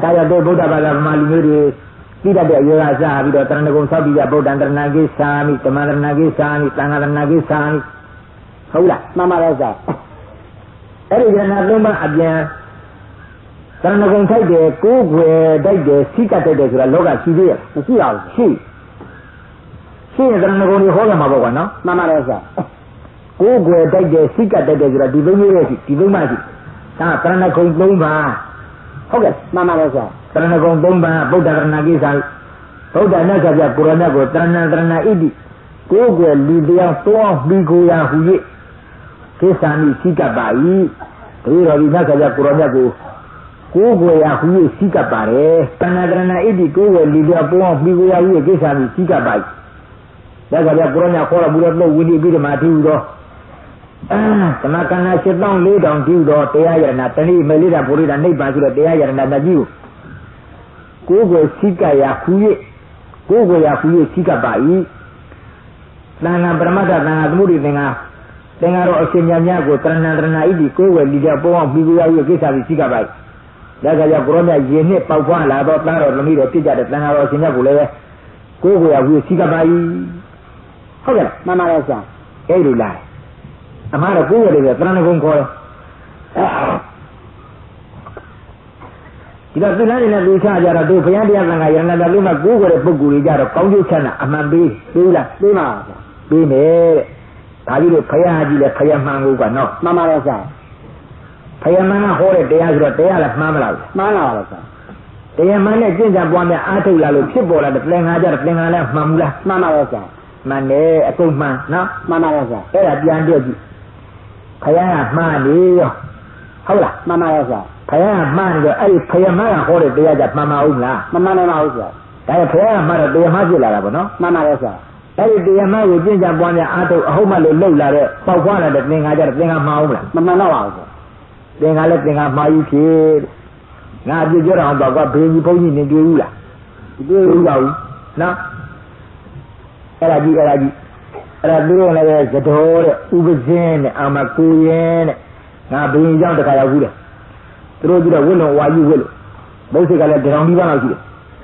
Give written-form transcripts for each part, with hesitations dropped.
ဒါကြောင့်တို့ဗုဒ္ဓဘာသာဗမာလူမျိုးတွေပြီးတတ်တဲ့အယောဂစားပြီးတော့တရဏဂုံဆောက်ပြီးကြဗုဒ္ဓံတရဏဂိသာမိဓမ္မတရဏဂိသာမိသံဃာတရဏဂိသာမိဟုတ်လားမှန်ပါလားစားအဲ့ဒီယန္နာသုံးပါးအပြန်တရဏဂုံထိုက်တယ်ကိုးွယ်တိုက်တယ်စိကတ်တိုက်တယ်ဆိုတာလောကရှိသေးရဲ့မရှိပါဘူးရှိရင်တရဏဂုံတွေဟောရမှာပေါ့ကွာနော်မှန်ပါလားစားကိုးွယ်တိုက်တယ်စိကတ်တိုက်တယ်ဆိုတာဒီသုံးမျိုးရဲ့ရှိဒီသုံးပါးရှိဒါတရဏဂုံသုံးပါးဟုတ်ကဲ့မှန်ပါလားစားတရဏဂုံသုံးပါးဗုဒ္ဓတရဏဂိသာဗုဒ္ဓမြတ်စွာဘုရားကိုရဏကိုတရဏတရဏဣတိကိုးွယ်လူတရားတောင်းပြီးကိုရာဟူ၍ကိစ္ဆာမိစိကပ်ပါ၏ဒီတော်ဒီမြတ်စွာဘုရားကိုရဏကိုကိုးွယ်ရာဟူ၍စိကပ်ပါတယ်တရဏတရဏဣတိကိုးွယ်လူတရားတောင်းပြီးကိုရာဟူ၍ကိစ္ဆာမိစိကပ်ပါ၏မြတ်စွာဘုရားကိုရဏခေါ်တော်မူသောသုတ်ဝိနည်းပြီးဓမ္မတိဟုသောသမကန္နာ7400တိဟုသောတရားယရဏတဏိမေလိတာပုရိဒနိဗ္ဗာန်ဆိုတဲ့တရားယရဏတကြီးကိုကိုယ်စိကပ်ရာဟူ၍ကိုယ်ကိုယ်ရာဟူ၍စိကပ်ပါ၏သံဃာပရမတ္ထသံဃာသမုဒိသင်္ဃာသင်္ဃာတော်အရှင်မြတ်များကိုတရဏတရဏဣတိကိုယ်ဝယ်လိတဲ့ပေါင်းပြီးကိုယ်ရာဟူ၍ကိစ္စပြီးစိကပ်ပါ၏ဒါကြောင့်ကိုရောမြတ်ရေနှစ်ပေါက်ဖွားလာတော့သားတော်သမီးတော်ပြစ်ကြတဲ့သံဃာတော်အရှင်မြတ်ကိုလည်းကိုယ်ကိုယ်ရာဟူ၍စိကပ်ပါ၏ဟုတ်ကဲ့မှန်ပါရဲ့ဆရာအဲ့လိုလားအမှားတော့ကိုယ်ဝယ်တယ်တရဏဂုံခေါ်တယ်ဒီတော့သင်္ဍတွေနဲ့လူချကြတော့တို့ဘုရားတရားသံဃာယန္တာလုံးမှာကိုးကွယ်တဲ့ပုဂ္ဂိုလ်တွေကြတော့ကောင်းကျိုးချမ်းသာအမှန်ပေးလားပေးပါဗျာပေးမယ်တဲ့ဒါကြီးလို့ဘုရားကြီးလည်းဘုရားမှန်ကိုကနော်မှန်ပါရဲ့ဆရာဘုရားမှန်ကဟောတဲ့တရားဆိုတော့တရားလည်းမှန်မလားမှန်ပါပါဆရာတရားမှန်နဲ့ကျင့်ကြံပွားများအားထုတ်လာလို့ဖြစ်ပေါ်လာတဲ့သင်္ဃာကြတော့သင်္ဃာလည်းမှန်ဘူးလားမှန်ပါရဲ့ဆရာမှန်တယ်အကုန်မှန်နော်မှန်ပါရဲ့ဆရာအဲ့ဒါပြန်ပြကြည့်ဘုရားကမှားနေရောဟုတ်လားမှန်ပါရဲ့ဆရာဘုရားမှန်တယ်အဲ့ဒီဘုရားမှန်ကဟောတဲ့တရားကြမှန်မအောင်လားမမှန်နိုင်ပါဘူးဆရာဒါကြောင့်ဘုရားမှန်တော့တရားမှဖြစ်လာတာပေါ့နော်မှန်ပါရဲ့ဆရာအဲ့ဒီတရားမှကိုကျင့်ကြံပွားများအားထုတ်အဟုတ်မှလို့လှုပ်လာတဲ့ပေါက်ဖွားလာတဲ့သင်္ဃာကြတော့သင်္ဃာမှားအောင်လားမမှန်တော့ပါဘူးဆရာသင်္ဃာလည်းသင်္ဃာမှားကြီးဖြစ်ငါပြပြောတော့တော့ကဘယ်ကြီးဘုန်းကြီးနေတွေ့ဘူးလားမတွေ့ဘူးပါဘူးနော်အဲ့ဒါကြီးသူတို့လည်းသတော်တဲ့ဥပဇင်းတဲ့အာမကိုရင်တဲ့ငါဘယ်ရင်ကြောင့်တခါရောက်ဘူးတဲ့သူတို့ကြည့်တော့ဝိလုံဝါကြီးဝိလို့ဘုစိတ်ကလည်းတရောင်ဒီပါးလောက်ရှိတယ်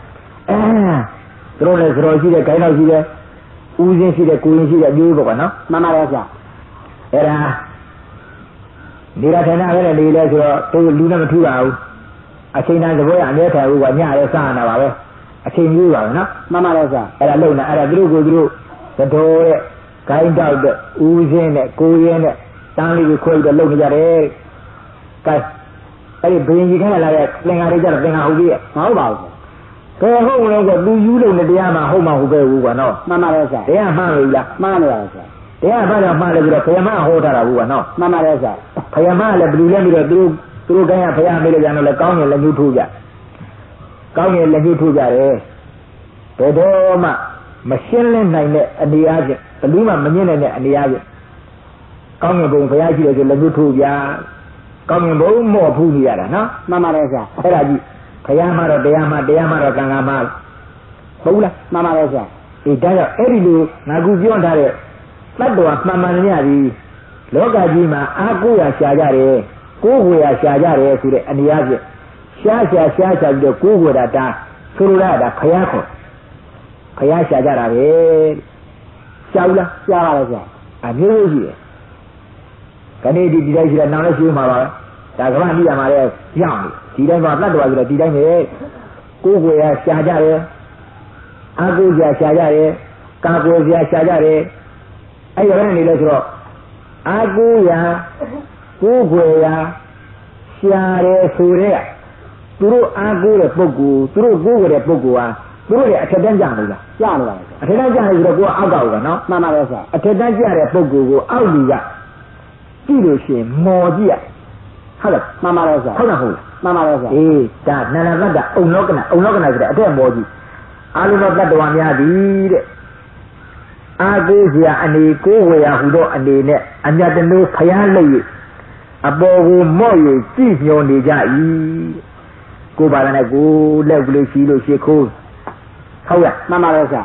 သူတို့လည်းသတော်ရှိတယ်ဂိုင်းလောက်ရှိတယ်ဥပဇင်းရှိတယ်ကိုရင်ရှိတယ်မျိုးပေါ့ကွာနော်မှန်ပါပါဆရာအဲ့ဒါနေရထိုင်တာပဲလေလေဆိုတော့သူလူနဲ့မထူပါဘူးအချိန်တိုင်းသဘောရအမြဲထိုင်ဘူးကညရဲစားနေတာပါပဲအချိန်ကြီးပါပဲနော်မှန်ပါပါဆရာအဲ့ဒါလုံနေအဲ့ဒါသူတို့ကိုသူတို့သတော်တဲ့ဂိုင်းတောက်တဲ့ဥပဇင်းတဲ့ကိုရင်တဲ့တန်းလေးကိုခွဲပြီးတော့လုံနေကြတယ်ကဲအဲ့ဒီဘင်းကြီးခန့်လာတဲ့သင်္ဃာတွေကြတော့သင်္ဃာဟုတ်ပြီမဟုတ်ပါဘူးဘယ်ဟုတ်လို့ကသူယူလို့နဲ့တရားမှဟုတ်မှဟုတ်ပဲဘူးကွာနော်မှန်ပါရဲ့ဆရာတရားမှန်လို့လားမှန်ပါရဲ့ဆရာတရားမှန်တော့မှန်တယ်ပြီးတော့ဘုရားမဟောထားတာဘူးကွာနော်မှန်ပါရဲ့ဆရာဘုရားမလည်းဘယ်လိုလဲပြီးတော့သူတို့ကိုင်းကဘုရားမေးလို့ကြတော့လည်းကောင်းရင်လက်ညှိုးထိုးကြကောင်းရင်လက်ညှိုးထိုးကြတယ်ဘယ်တော့မှမရှင်းလင်းနိုင်တဲ့အနေအားဖြင့်ဘယ်သူမှမမြင်နိုင်တဲ့အနေအားဖြင့်ကောင်းရင်ဘုံဘုရားရှိတယ်ဆိုလက်ညှိုးထိုးကြကောင်းရင်ဘုံမော့ဖူးနေရတာနော်မှန်ပါရဲ့ဆရာအဲ့ဒါကြီးဘုရားမှတော့တရားမှတော့ကံကမှဟုတ်လားမှန်ပါရဲ့ဆရာအေးဒါကြောင့်အဲ့ဒီလိုငါကူပြောထားတဲ့တတ္တဝါမှန်မှန်များပြီလောကကြီးမှာအားကိုးရရှာကြတယ်ကိုးဝေရရှာကြတယ်ဆိုတဲ့အနေအားဖြင့်ရှားပြီးတော့ကိုးဝေတာဒါဆိုလိုတာဘုရားခေါ်ဘုရားရှာကြတာပဲရှားဘူးလားရှားပါလေဆရာအမျိုးကြီးတယ်ခဏဒီတိုင်းရှိတာနောင်လည်းရှိမှာပါဒါကမှမိရမှာလေကြောင်းဒီတိုင်းမှာတတ်တော်ဆိုတော့ဒီတိုင်းပဲကိုယ်ကိုယ်ရရှားကြတယ်အာကိုယ်ရှားကြတယ်ကာကိုယ်ရှားကြတယ်အဲ့ဒီကနေလဲဆိုတော့အာကိုယ်ရကိုယ်ကိုယ်ရရှားတယ်ဆိုတဲ့သူတို့အာကိုယ်တဲ့ပုဂ္ဂိုလ်သူတို့ကိုယ်ကိုယ်တဲ့ပုဂ္ဂိုလ်ဟာသူတို့ရဲ့အထက်တန်းကြလို့လားကြားလို့လားအထက်တန်းကြတယ်ဆိုတော့ကိုယ်အောက်ကကနော်မှန်ပါပဲဆရာအထက်တန်းကြတဲ့ပုဂ္ဂိုလ်ကိုအောက်လူကကြည့်လို့ရှိရင်မော်ကြည့်ရဟုတ်လားမှန်ပါလားဆရာဟုတ်လားမှန်ပါလားဆရာအေးဒါနန္ဒတ္တအုံလောကနာဆိုတဲ့အထက်မော်ကြည့်အာလုသောတတ္တဝါများသည်တဲ့အာကိုးစရာအနေကိုးဝေရဟူသောအနေနဲ့အမြတ်တလို့ဖျားလို့၍အပေါ်ကိုမော့၍ကြည့်မျောနေကြ၏ကိုယ်ပါလည်းကိုလက်ကလေးရှိလို့ရှိခိုးဟုတ်လားမှန်ပါလားဆရာ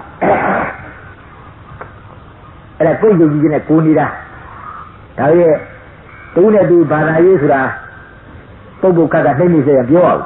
အဲ့ဒါကိုယ်ယုံကြည်ခြင်းနဲ့ကိုနေတာဒါရဲ့တူနဲ့တူဘာသာရေးဆိုတာပုဂ္ဂိုလ်ကနှိမ့်နေစေရင်ပြောအောင်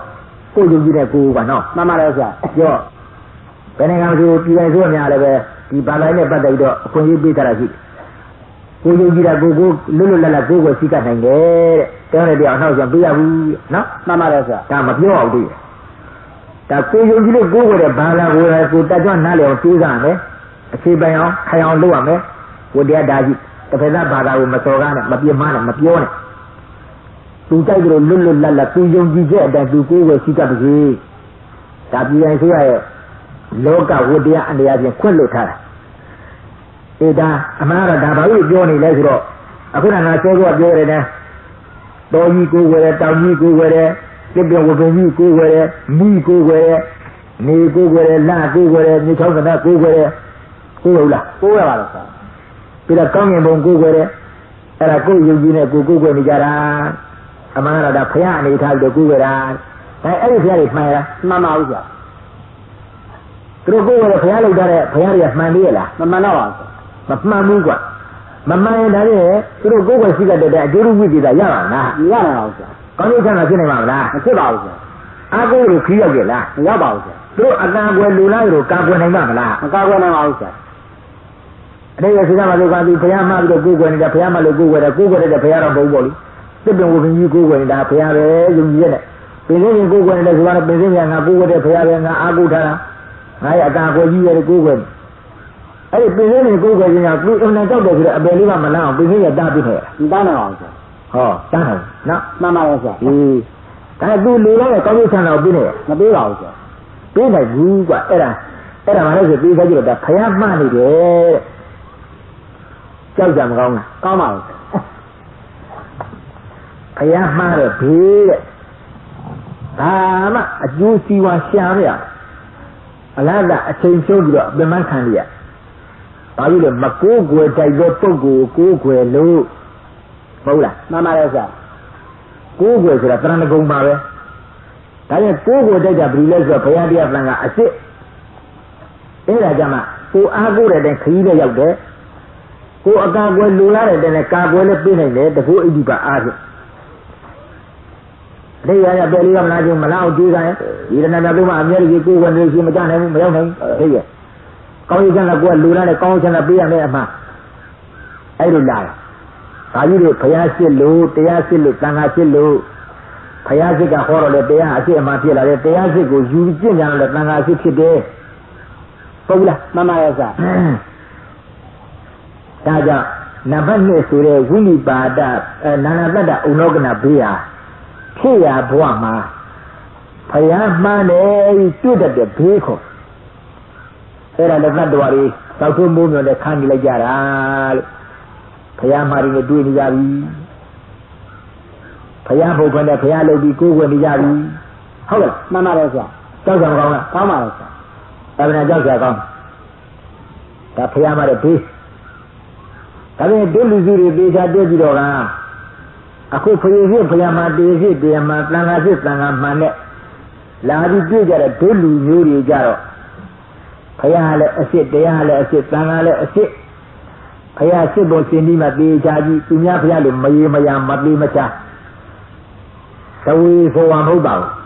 ကိုယုံကြည်တဲ့ကိုကနော်မှန်ပါလေဆရာပြောဘယ်နိုင်ငံဆိုပြည်တိုင်းဆိုများလည်းပဲဒီဘာသာနဲ့ပတ်သက်တော့အခွင့်အရေးပေးထားတာရှိကိုယုံကြည်တဲ့ကိုလွတ်လွတ်လပ်လပ်ကိုယ်စီကနိုင်တယ်တဲ့တောင်းတဲ့တရားနောက်ကျပေးရဘူးနော်မှန်ပါလေဆရာဒါမပြောအောင်တွေ့ဒါကိုယုံကြည်လို့ကိုယ်တဲ့ဘာသာကိုကိုတတ်ကြွနားလည်အောင်တွေးစားမယ်အခြေပိုင်အောင်ခိုင်အောင်လုပ်ရမယ်ဝိတရားဒါကြီးတစ်ဖက်သားဘာသာကိုမစော်ကားနဲ့မပြင်းမနဲ့မပြောနဲ့သူတိုက်ကြလို့လွတ်လွတ်လပ်လပ်သူယုံကြည်ချက်အတိုင်းသူကိုယ်ကိုစီကပ်ပြီဒါပြည်တိုင်းဆိုရရဲ့လောကဝိတရားအတရားချင်းခွင့်လွတ်ထားတာအေးဒါအမှန်တော့ဒါဘာလို့ပြောနေလဲဆိုတော့အခုနကစောစောပြောရတယ်နဲ့တော်ကြီးကိုယ်ဝယ်တယ်တောင်ကြီးကိုယ်ဝယ်တယ်ပြပြဝပင်ကြီးကိုယ်ဝယ်တယ်မိကိုယ်ဝယ်တယ်နေကိုယ်ဝယ်တယ်လကိုယ်ဝယ်တယ်မြေချောင်းကနာကိုယ်ဝယ်တယ်ကိုယ်ဟုတ်လားကိုယ်ရပါလားဆရာပြီးတော့ကောင်းငင်ဘုံကိုယ်ဝယ်တယ်အဲ့ဒါကိုယ်ယုံကြည်နဲ့ကိုယ်ဝယ်နေကြတာအမှန်တော့ဒါဖရာအနေထားပြီးကိုယ်ဝယ်တာဒါအဲ့ဒီဖရာတွေမှန်လားမှန်ပါဘူးဆရာသူတို့ကိုယ်ဝယ်ဖရာလောက်တဲ့ဖရာတွေကမှန်သေးရဲ့လားမမှန်တော့ပါဘူးမမှန်ဘူးကွာမမှန်ရင်ဒါလည်းသူတို့ကိုယ်ဝယ်ရှိတဲ့အကျိုးဝိသေသရပါလားမရနိုင်ပါဘူးဆရာကောင်းကျိုးချမ်းသာဖြစ်နိုင်ပါမလားမဖြစ်ပါဘူးဆရာအာကိုကိုခီးရောက်ကြလားမရောက်ပါဘူးဆရာသူတို့အတန်ကွယ်လူလားတို့ကာကွယ်နိုင်ပါမလားမကာကွယ်နိုင်ပါဘူးဆရာအဲ့ဒီစိတ်ကမှလို့ကသူဘုရားမှပြီးတော့ကိုယ်ကွယ်နေတာဘုရားမှလို့ကိုယ်ကွယ်တယ်ကိုယ်ကွယ်တဲ့ဘုရားတော်ဘုံပေါ့လေစစ်ပင်ဝပင်ကြီးကိုယ်ကွယ်နေတာဘုရားပဲယုံကြည်ရဲ့ပင်စင်းကိုယ်ကွယ်နေတဲ့ဆိုတာပင်စင်းကငါကိုယ်ကွယ်တဲ့ဘုရားပဲငါအာကိုထားတာငါရဲ့အတန်ကွယ်ကြီးရဲ့ကိုယ်ကွယ်အဲ့ဒီပင်စင်းကိုယ်ကွယ်ခြင်းကသူအုံနဲ့ကြောက်တယ်ဆိုတော့အပယ်လေးကမလန်းအောင်ပင်စင်းရတားပြီးခဲ့တာတားနိုင်အောင်ဆရာဟောတားနိုင်နော်မှန်ပါရဲ့ဆရာအေးဒါသူလူလုံးရဲ့ကောင်းကျိုးချမ်းသာကိုပြီးနေမပေးပါဘူးဆရာပေးနိုင်ဘူးကွာအဲ့ဒါမှလည်းဆိုပေးကြကြတော့ဒါဖယားမှနေတယ်ကြောက်ကြမကောင်းလားကောင်းပါဘူးဖယားမှတော့ဘေးတဲ့ဒါမှအကျိုးစီးပွားရှာမရအလားကအချိန်ရှုံးပြီးတော့ပြန်မှန်းခံရဘာလို့လဲမကိုးကွယ်တိုက်သောပုဂ္ဂိုလ်ကိုးကွယ်လို့ဟုတ်လားမှန်ပါရဲ့ဆရာကိုးကွယ်ဆိုတာတရဏဂုံပါပဲဒါရင်ကိုးကွယ်တိုက်တာဘယ်လိုလဲဆိုတော့ဘုရားတရားသံဃာအစ်စ်အဲ့ဒါကြမှာကိုအားကိုးတဲ့တိုင်ခရီးနဲ့ရောက်တယ်ကိုအကာကွယ်လူလာတဲ့တိုင်နဲ့ကာကွယ်လည်းပြနိုင်တယ်တကူအိဒီပါအားဖြင့်ဒီရရပဲလေးကမလားချင်းမလားအောင်ကြည့်ကြရင်ဒီရဏမြတ်တို့မှအမြဲတည်းကိုယ်ဝင်နေရှိမကြနိုင်ဘူးမရောက်နိုင်ဘူးသိရဲ့ကောင်းရည်ချမ်းသာကိုယ်လူလာတဲ့ကောင်းချမ်းသာပေးရမယ်အမှအဲ့လိုလာတယ်ဒါကြီးတွေဘုရားရှိလို့တရားရှိလို့သံဃာရှိလို့ဘုရားရှိကဟောတော့လေတရားအရှိအမှဖြစ်လာတယ်တရားရှိကိုယူကျင့်ကြတယ်သံဃာရှိဖြစ်တယ်ဟုတ်လားမှန်ပါရဲ့ဆရာဒါကြောင့်နံပါတ်2ဆိုတဲ့ဝိနိပါဒနာနာတ္တဥနောကနာဘေးဟာဖြစ်ရဘဝမှာဘုရားမှန်းတယ်တွေ့တတ်တဲ့ဘေးခေါ်အဲ့ဒါလည်းသတ္တဝါတွေသောက်ထုံးမိုးမြော်နဲ့ခံနေလိုက်ကြတာလို့ဘုရားမှာတွေနဲ့တွေ့နေကြပြီဘုရားဘုရားနဲ့ဘုရားလုပ်ပြီးကိုယ်ွယ်နေကြပြီဟုတ်လားမှန်ပါတယ်ဆရာကြောက်ကြမကောင်းလားကောင်းပါရဲ့ဆရာဒါပြန်ကြောက်ကြကောင်းဒါဘုရားမှာတဲ့ဘေးဒါပြန်ဒုလူစုတွေပေချာတွေ့ပြီးတော့ကအခုဖယေဖြစ်ဘုရားမှာတေဖြစ်တရားမှာသံဃာဖြစ်သံဃာမှန်နဲ့လာပြီးတွေ့ကြတဲ့ဒုလူမျိုးတွေကြတော့ဘုရားလည်းအစ်စ်တရားလည်းအစ်စ်သံဃာလည်းအစ်စ်ဘုရားစစ်ဖို့ရှင်ဒီမှာတေချာကြီးသူများဘုရားလိုမရေမရာမသေးမချသဝေဆိုဝါမဟုတ်ပါဘူး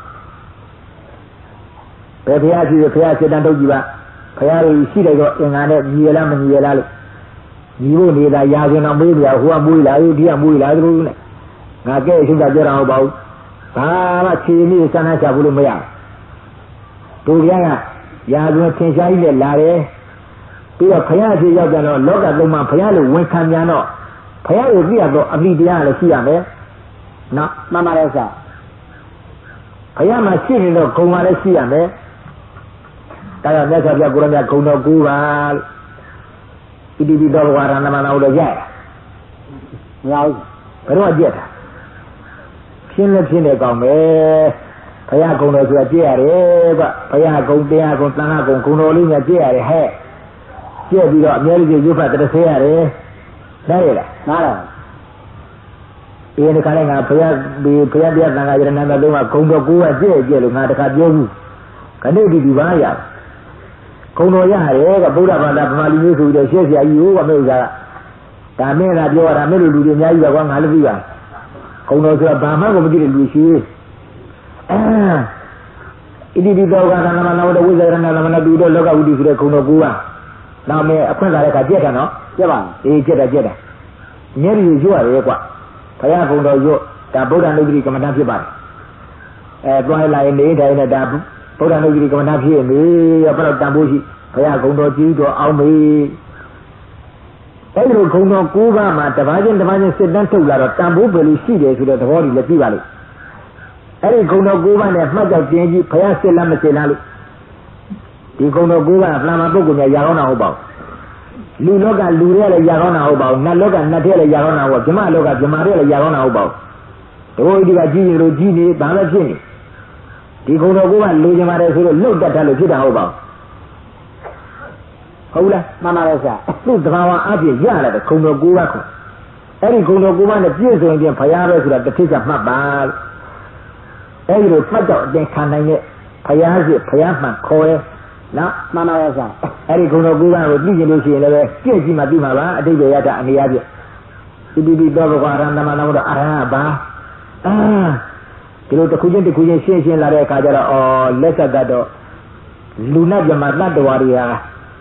ဘယ်ဘုရားရှိတယ်ဘုရားစေတံထုတ်ကြည့်ပါဘုရားတွေရှိတယ်တော့အင်္ဂါနဲ့ညီရလားမညီရလားလို့ညီဖို့နေတာရာဇဝင်တော်မေးပြဟိုကမွေးလာဒီကမွေးလာသူနဲ့ငါကဲအရှုံးတာပြောတာဟုတ်ပါဘူးဘာမှခြေမိစမ်းချဘူးလို့မရဘူးတို့ကရာဇဝင်သင်ရှားကြီးနဲ့လာတယ်ပြီးတော့ဘုရားရှိရောက်ကြတော့လောကသုံးပါးဘုရားလိုဝန်ခံပြန်တော့ဘုရားကိုသိရတော့အမိတရားလည်းရှိရမယ်နော်မှန်ပါတယ်ဆရာဘုရားမှာရှိနေတော့ဂုဏ်ကလည်းရှိရမယ်ဒါကြောင့်မြတ်စွာဘုရားကိုရမြတ်ဂုဏ်တော်9ပါးဣတိပိသောဘဝရဏမနာလို့ရရမရဘူးဘယ်တော့ကြက်တာဖြင်းလည်းဖြင်းတယ်ကောင်းမယ်ဘုရားဂုဏ်တော်ဆိုတာကြည့်ရတယ်ကွဘုရားဂုဏ်တရားဂုဏ်သံဃာဂုဏ်ဂုဏ်တော်လေးများကြည့်ရတယ်ဟဲ့ကြည့်ပြီးတော့အများကြီးရုပ်ဖတ်တစ်ဆဲရတယ်နားရလားနားလားဒီနေ့ခါလေးငါဘုရားတရားသံဃာယရဏနာလုံးကဂုဏ်တော်9ကကြည့်လို့ငါတခါပြောဘူးခဏဒီပါရဂုဏ်တော်ရတယ်ကဗုဒ္ဓဘာသာဗမာလူမျိုးဆိုပြီးတော့ရှေ့ဆရာကြီးဟိုကမဲ့ဥစ္စာကဒါမင်းကပြောရတာမင်းလူတွေအများကြီးပါကွာငါလည်းသိပါဂုဏ်တော်ဆိုတာဘာမှကိုမသိတဲ့လူရှိ Ini di bawah nama-nama wizard nama-nama dulu loga udi sudah kuno gua. Nama apa yang ada kajian no? Siapa? Jeda. Nyeri jual ya kuat. Saya kuno jual. Tak boleh negeri kemenang siapa? Tuan lain ni dah ini dah boleh negeri kemenang siapa ni? Apa tambuh si? Saya kuno jido awmi. Kalau kuno gua mah terbajen sedang tu lah. Tambuh beli si dia sudah terhori lebih balik. Hari kuno gua ni macam janji payah selam lalu. Di kuno gua nama bukunya jarona ubau. Lu loga luria le jarona ubau, na loga na dia le jarona ubau, jemaah loga jemaah le jarona ubau. Tu dia roji ni bahasa sini. Di kuno gua lu jemaah suruh lu dah lalu kita ubau. Haulah mana rasa? Lu terbawa aja ya lah kuno gua ko. Hari kuno gua ni biasa dia payah sudah terpisah mabal. Ayo macam dia kanan ni payah kau mana rasa? Hari kuno gua ni jenis ni le, kiasi mati malah ada dia ada ni aja. Ibu dua orang nama orang apa? Kalau tu kujen siapa lari kajar lesa gado, luna jemaat doaria.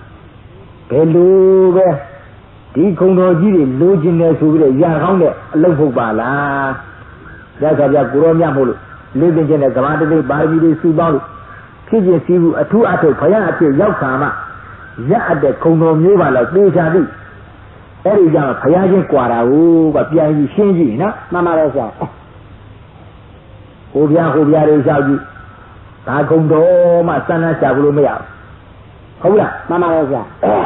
Pelu be, di kuno jadi lu jenis sudah yang kau ni lepas bala, jaga kurangnya mulu. Lebih jenis kemana ni barbie ni subang, kerja sibu atu payah jauh sama, ada kuno ni bala jadi, jangan payah je kuarau, bapian je sini, mana rasa? Hobian rasa je, tak kuno masana sabulu maya, hobian mana rasa?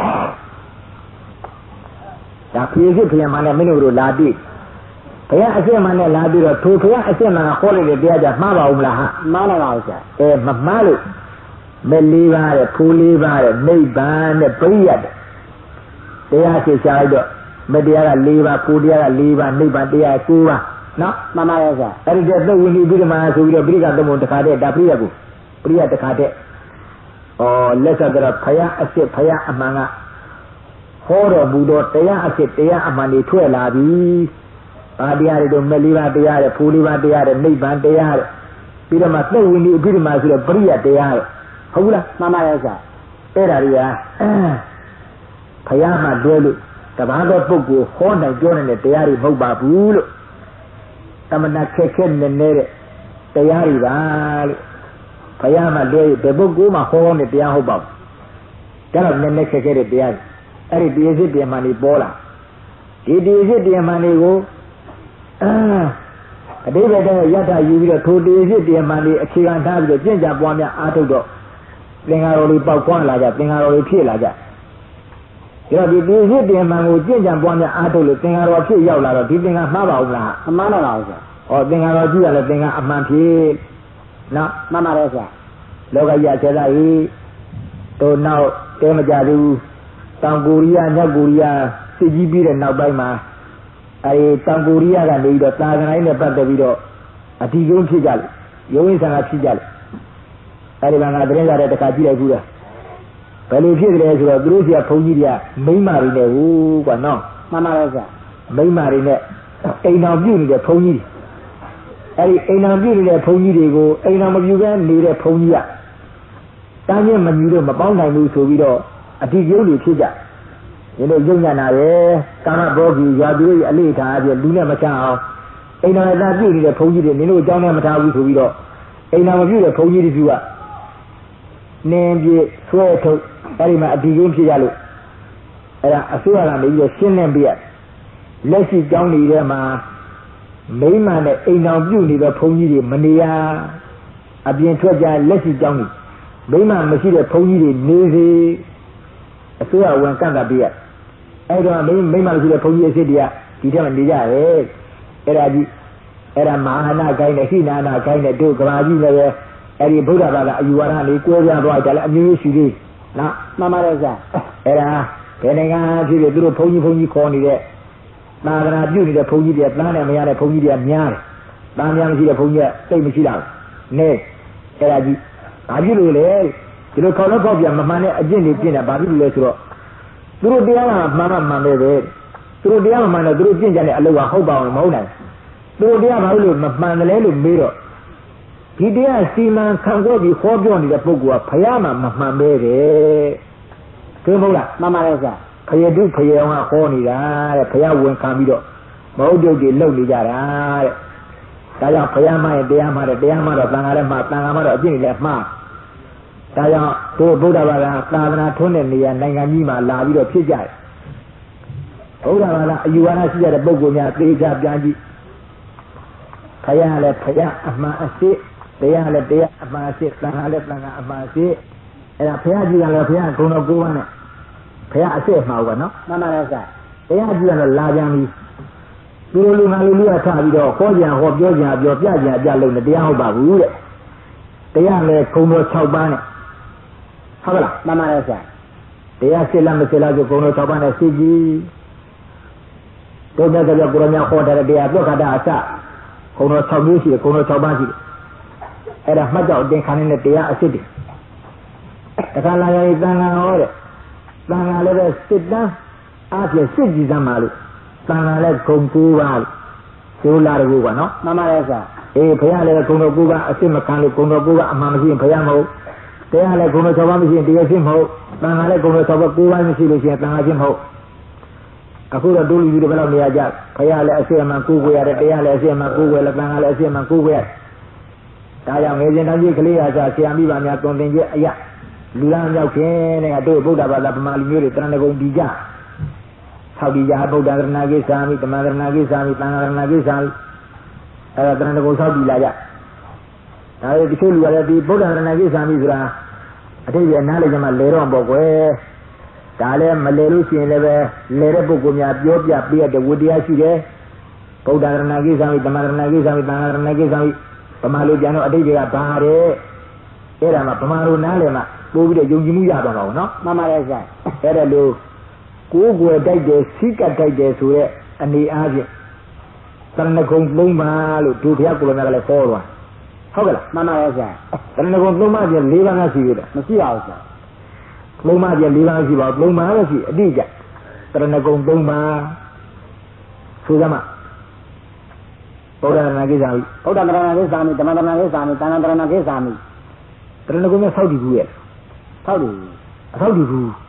Tapi itu mana menurut ladi. Payah asyik mana labi ro, tu payah asyik mana kholek dia aja, mana baumlah, mana aja. Malu, melibar, pulibar, neiban, periat. Dia asyik cahaya, media libar, pulibar, libar, neiban dia kuah, mana aja. Hari dia tu ini bila masuk dia beri kata muda kade, dah beri aku, periat kade. Lesa gerak payah asyik payah amanga, horo budot payah asyik payah amani tuai labi. Dia ada melibat dia ada, pulibat dia ada, neiban dia ada. Bila masuk ini, bila masuk beria dia ada. Haulah, mana rasa? Dia. Payah mah dulu. Tapi ada buku, honda joran dia ada mau babu. Tapi nak keken nene dia ada. Payah mah dulu, buku mah honda dia mau babu. Kalau nene keken dia ada. Ada dia mani bola. Dia mani go. Ada benda yang dah juga tu dia mandi akiran dah juga jenjang buamnya atau do, dengar oleh bau kuan laja, dengar oleh pil laja. Jadi dia mandi jenjang buamnya atau le, dengar oleh pil jauh lalu, di dengar apa lah, mana lah saja. Dengar oleh juga le, dengar aman pil, mana rasa? Loga ya celai, tu nau tema jadi, tangguria, sejibi dan nau bayi mah. Tangguria kan dia itu, tangan ini pada video, atigun sijal, yang sangat sijal. Bangga dengan ada kaji lagi juga. Kalau dia sudah terus dia puji dia, memari ni, kan? Mana rasa? Memari ni, enam ni dia puji. Enam ni dia puji dia go, enam juga ni dia puji ya. Tanya menyuruh mabang ni tu video, atigun ni sijal. Ini jumlah naya, karena bagi jadi alih dah dia dunia macam, ini ada lagi dia puji dia, ini jangan macam itu video, ini nama dia puji dia juga, ni suatu hari macam diam saja lu, ada asuran dia siapa dia, lesi jauh dia mah, memang ini nama dia puji dia mania, abian tu aja lesi jauh ni, memang mesti dia puji dia ni, asuran orang kan dia. Memang sudah punya dia, kita mendidak. Era mana kain ni, nana kain ni tu kemaji ni. Era budak baga yuara ni, kuasa buat jalan ni sini. Mama rasa. Era penengan sini tu punya kau ni deh. Mana tu ni deh punya dia, mana yang punya dia miar. Mana yang sini punya, saya mesti dah. Ni, era ji. Aji lu le. Kalau kau biar mana aje ni je nak baru lu le suruh. Terus dia mana deh. Terus dia mana terus je jadi Allah wahau bawa mau nak. Terus dia baru lu mana le lu miro. ဒီတရားစီမံခံခွဲပြီးဟောပြောနေတဲ့ပုဂ္ဂိုလ်ကဘုရားမှာမမှန်ပဲတဲ့သိမဟုတ်လားမှန်ပါရဲ့ဆရာဖယတုဖယအောင်ကဟောနေတာတဲ့ဘုရားဝန်ခံပြီးတော့မဟုတ်တုတ်တွေလုပ်နေကြတာတဲ့ဒါကြောင့်ဘုရားမှရဲ့တရားမှတဲ့တရားမှတော့သံဃာလည်းမှသံဃာမှတော့အကျင့်တွေလည်းမှားဒါကြောင့်တို့ဗုဒ္ဓဘာသာသာသနာထွန်းတဲ့နေရာနိုင်ငံကြီးမှာလာပြီးတော့ဖြစ်ကြတယ်ဗုဒ္ဓဘာသာအယူဝါဒရှိကြတဲ့ပုဂ္ဂိုလ်များသေချာပြန်ကြည့်ဘုရားလည်းဘုရားအမှန်အစစ်တရားလည်းတရားအမှန်အစစ်သံဃာလည်းသံဃာအမှန်အစစ်အဲ့ဒါဘုရားကြီးကလည်းဘုရားဂုဏ်တော်ကိုးပါးနဲ့ဘုရားအစစ်မှာပေါ့နော်မှန်ပါရဲ့ဆရာတရားကြီးကတော့လာပြန်ပြီသူတို့လူငါလူလေးကထားပြီးတော့ဟောကြံဟောပြောကြံပြောပြကြံပြလို့တရားဟုတ်ပါဘူးတဲ့တရားလည်းဂုဏ်တော်6ပါးနဲ့ဟုတ်ကလားမှန်ပါရဲ့ဆရာတရားစစ်လားမစစ်လားဆိုဂုဏ်တော်6ပါးနဲ့စစ်ကြည့်တို့မြတ်စွာဘုရားကိုရမဟောတဲ့တရားပုဂ္ဂတာအစဂုဏ်တော်6မျိုးရှိတယ်ဂုဏ်တော်6ပါးရှိတယ်အဲ့ဒါမှတ်ကြောက်အတင်ခံနေတဲ့တရားအစစ်တွေတခါလာရင်တန်ခါဟောတဲ့တန်ခါလည်းပဲစစ်တမ်းအားဖြင့်စစ်ကြည့်စမ်းပါလို့တန်ခါလည်းဂုံ9ပါးလို့ဆိုလာတကူကနော်မှန်ပါရဲ့ဆရာအေးဘုရားလည်းဂုံတော်9ပါးအစစ်မခံလို့ဂုံတော်9ပါးအမှန်မရှိရင်ဘုရားမဟုတ်တရားလည်းဂုံတော်6ပါးမရှိရင်တရားစစ်မဟုတ်တန်ခါလည်းဂုံတော်6ပါး9ပါးမရှိလို့ရှိရင်တန်ခါချင်းမဟုတ်အခုတော့တို့လူကြီးတွေဘယ်လောက်နေရကြဘုရားလည်းအစစ်အမှန်ကိုးကွယ်ရတယ်တရားလည်းအစစ်အမှန်ကိုးကွယ်လည်းတန်ခါလည်းအစစ်အမှန်ကိုးကွယ်ဒါကြောင့်ငယ်စဉ်တန်းကြီးကလေးအားဆရာမိဘများတွင်တင်ခြင်းအရာလူလားမြောက်ခြင်းတဲ့ကတို့ဗုဒ္ဓဘာသာဗမာလူမျိုးတွေတရဏဂုံဒီကြဆောက်ဒီကြဗုဒ္ဓရဏဂိသာမိဓမ္မရဏဂိသာမိသံဃာရဏဂိသာမိအဲ့ဒါတရဏဂုံဆောက်ဒီလာကြဒါပေမဲ့တချို့လူကလည်းဒီဗုဒ္ဓရဏဂိသာမိဆိုတာအတိတ်ကနားလေကြမှာလဲတော့ပေါ့ကွယ်ဒါလည်းမလဲလို့ရှိရင်လည်းပဲလဲတဲ့ပုဂ္ဂိုလ်များပြောပြပေးရတဲ့ဝတ္တရားရှိတယ်ဗုဒ္ဓရဏဂိသာမိဓမ္မရဏဂိသာမိသံဃာရဏဂိသာမိဗမာလူပြန်တော့အတိတ်ကဘာတဲ့အဲ့ဒါမှဗမာလူနားလည်မှပို့ပြီးတော့ယုံကြည်မှုရပါတော့နော်မှန်ပါရဲ့ဆရာအဲ့ဒါလို့ကိုယ်ွယ်တိုက်တယ်စိကတ်တိုက်တယ်ဆိုတဲ့အနေအားဖြင့်တရဏဂုံ3ပါးလို့ဒုဘုရားကိုယ်တော်ကလည်းဟောသွားဟုတ်ကဲ့လားမှန်ပါရဲ့ဆရာတရဏဂုံ3ပါးပြင်4ပါးကရှိသေးတယ်မရှိပါဘူးဆရာ3ပါးပြင်4ပါးရှိပါဘူး3ပါးပဲရှိအတိအကျတရဏဂုံ3ပါးဆိုကြမှာဗုဒ္ဓရဏဂိသာမိဗုဒ္ဓရဏဂိသာမိဓမ္မရဏဂိသာမိသံဃာရဏဂိသာမိတရဏဂုံနဲ့ဆောက်တည်ဘူးရဲ့ဆောက်တည်အဆောက်တည်ဘူး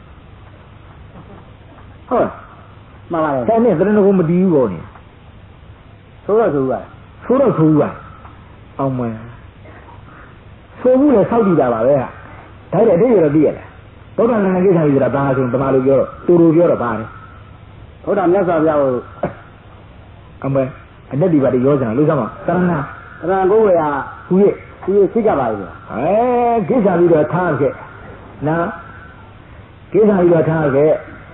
ဟုတ်မှန်ပါလေတဲ့နဲ့တရဏဂုံမတည်ဘူးပေါ့နေဆိုတော့ဆိုဘူးပါအောင်မဆိုဘူးလေဆောက်တည်တာပါပဲဟာဒါတဲ့အတိတ်ရောသိရလားဗုဒ္ဓရဏဂိသာမိဆိုတာဘာဆိုရင်ဗမာလူပြောတော့တူတူပြောတော့ဘာလဲဗုဒ္ဓမြတ်စွာဘုရားကိုအမေအတ္တိပါတိရောစံလို့ဆောင်မှာတရဏကိုဝေယဟူရဲ့စိတ်ကပါလေကိစ္စပြီးတော့ထားခဲ့နော်ကိစ္စပြီးတော့ထားခဲ့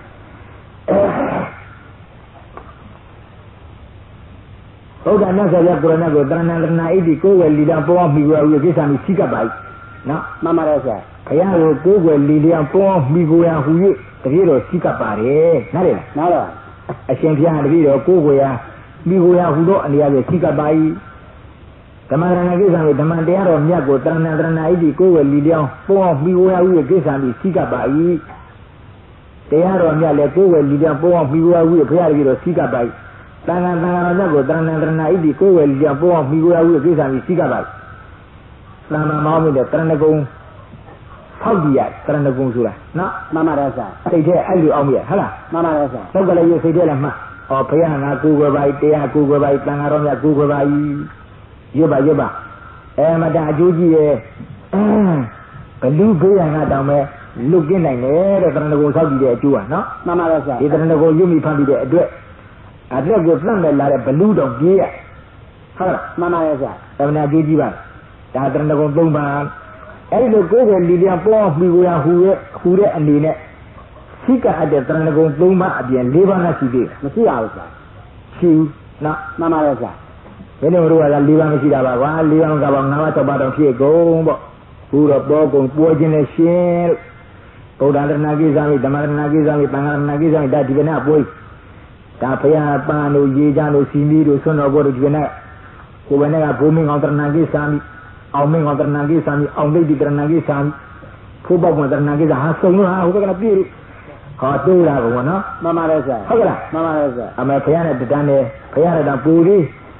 ဗုဒ္ဓမြတ်စွာဘုရားကိုရဏကိုတရဏဣတိကိုယ်ဝယ်လီလံပေါ်မိဝရကိစ္စပြီးစိတ်ကပါနော်မှန်ပါတယ်ဆရာဘုရားကိုကိုယ်ဝယ်လီလံပေါ်မိကိုရဟူ၍တပည့်တော်စိတ်ကပါတယ်နားလေလားနားပါအရှင်ဘုရားတပည့်တော်ကိုယ်ဝယ်မိကိုရဟူသောအနေအချင်းစိတ်ကပါဓမ္မရဏကိစ္စကိုဓမ္မတရားတော်မြတ်ကိုတရဏဣတိကိုယ်ဝယ်လီလံပေါ်မိကိုရဟူ၍ကိစ္စပြီးစိတ်ကပါတရားတော်မြတ်လည်းကိုယ်ဝယ်လီလံပေါ်မိကိုရဟူ၍ဘုရားတပည့်တော်စိတ်ကပါသံဃာတော်မြတ်ကိုတရဏဣတိကိုယ်ဝယ်လီလံပေါ်မိကိုရဟူ၍ကိစ္စပြီးစိတ်ကပါသမ္မာမောင်းမြတဲ့တရဏဂုံဖောက်ကြည့်ရတရဏဂုံဆိုတာနော်မှန်ပါတယ်ဆရာစိတ်ထဲအဲ့လိုအောင်မြဟုတ်လားမှန်ပါတယ်ဆရာသောက်ကလေးရစိတ်ထဲလည်းမှတ်ဩဘုရားငါကိုယ်ွယ်ပါတရားကိုယ်ွယ်ပါသံဃာတော်မြတ်ကိုယ်ွယ်ပါရွတ်ပါမတအကျိုးကြီးရဲ့ဘလူဘေးရငါတောင်ပဲလွတ်ကင်းနိုင်တယ်တဲ့တရဏဂုံဆောက်ကြည့်တဲ့အကျိုးကနော်မှန်ပါတယ်ဆရာဒီတရဏဂုံရွတ်မိဖတ်ပြီးတဲ့အတွက်ကိုသတ်မဲ့လာတဲ့ဘလူတောင်ပြေးရဟုတ်လားမှန်ပါတယ်ဆရာတမနာအကျိုးကြီးပါဒါတရဏဂုံ3ပါးအဲ့ဒီလိုကိုယ်ကိုလီလျံပေါ်ပြီးကိုရဟူတဲ့အနေနဲ့စိတ်ကအပ်တဲ့တရဏဂုံ3ပါးအပြင်4ပါးကရှိသေးတယ်မရှိပါဘူးဆရာရှိဘူးနော်မှန်ပါတယ်ဆရာဘယ်လိုတို့က4ပါးမရှိတာပါကွာ4ပါးကပါ9ပါး6ပါးတော့ဖြစ်ကုန်ပေါ့ဘုရောပေါ်ကုန်ပွားခြင်းနဲ့ရှင်ဗုဒ္ဓရဏဂိသာမိဓမ္မရဏဂိသာမိသံဃာရဏဂိသာမိဒါဒီကနေ့ပွေးဒါဘုရားပန်းတို့ရေချတို့စီမီတို့ဆွမ်းတော်ဘောတို့ဒီကနေ့ကိုယ်ပဲနဲ့ကဘုံမင်းအောင်တရဏဂိသာမိအောင်မင်းအောင်တရဏဂိသာမိအောင်ဒိဋ္ဌိတရဏဂိသာမိဖိုးပေါက်မှာတရဏဂိသာဟာစုံလို့ဟာဟိုဘက်ကပြည့်ဟောတိုးလာကုန်နော်မှန်ပါတယ်ဆရာဟုတ်ကဲ့လားမှန်ပါတယ်ဆရာအမေဘုရားနဲ့တန်းနဲ့ဘုရားနဲ့ပူပြီး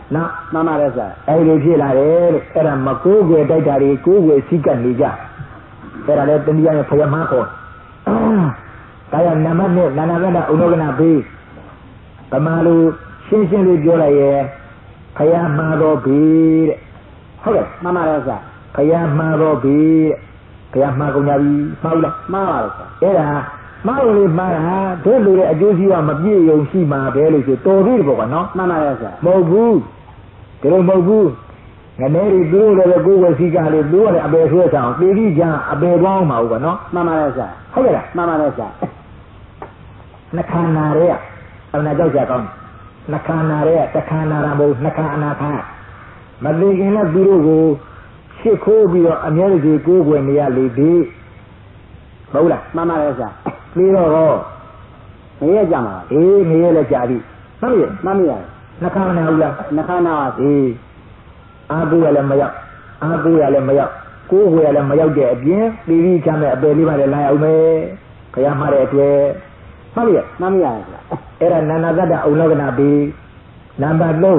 နော်မှန်ပါတယ်ဆရာအဲ့လိုဖြစ်လာတယ်လို့အဲ့ဒါမကိုးကွယ်တိုက်တာတွေကိုးကွယ်စိတ်ကနေကြအဲ့ဒါလည်းတနည်းအားဖြင့်ဖယမခေါ်ဒါရနံပါတ်1နာနာဘဒဥနောကနာဘေးဗမာလူရှင်းရှင်းလေးပြောလိုက်ရဲ့ဖယမှားတော့ဘေးတဲ့ဟုတ်ကဲ့မှန်ပါတယ်ဆရာဖယမှားတော့ဘေးတဲ့ဖယမှားကုန်ကြပြီမှားဘူးလားမှားပါလို့ဆရာအဲ့ဒါမှားလို့မှားတာတို့လူရဲ့အကျိုးစီးပွားမပြည့်ရုံရှိမှာပဲလို့ဆိုတော်ပြီပေါ့ကွာနော်မှန်ပါတယ်ဆရာမဟုတ်ဘူးဒီလိုမဟုတ်ဘူးငနေတွေသူတို့လည်းကိုယ်ဝစီကလေးသူတို့လည်းအပေဆွဲဆောင်ပေပြီးကြအပေပေါင်းမှာဟုတ်ကွာနော်မှန်ပါတယ်ဆရာဟုတ်ကဲ့လားမှန်ပါတယ်ဆရာနှခန္ဓာရဲ့အနာကြောက်ကြကောင်းနှခန္ဓာရဲ့တခန္ဓာရမဟုတ်နှခအနာခမသိခင်နဲ့သူတို့ကိုရှစ်ခိုးပြီးတော့အများကြီးကိုးကွယ်နေရလေဒီဟုတ်လားမှန်ပါတယ်ဆရာပြီးတော့ငရဲကြမှာအေးငရဲလည်းကြာပြီမှန်ပြီမှန်ပြီနှခန္ဓာဟုတ်လားနှခန္ဓာပါအေးအားပေးရလည်းမရောက်အားပေးရလည်းမရောက်ကိုးကွယ်ရလည်းမရောက်တဲ့အပြင်ပြီးပြီးချမ်းမဲ့အပယ်လေးပါလည်းလာအောင်မယ်ခရမှားတဲ့အတွက်မှန်ပြီမှန်ပြီအဲ့ဒါနာနာသတ္တဥလောကနာပြီးနံပါတ်3ဒု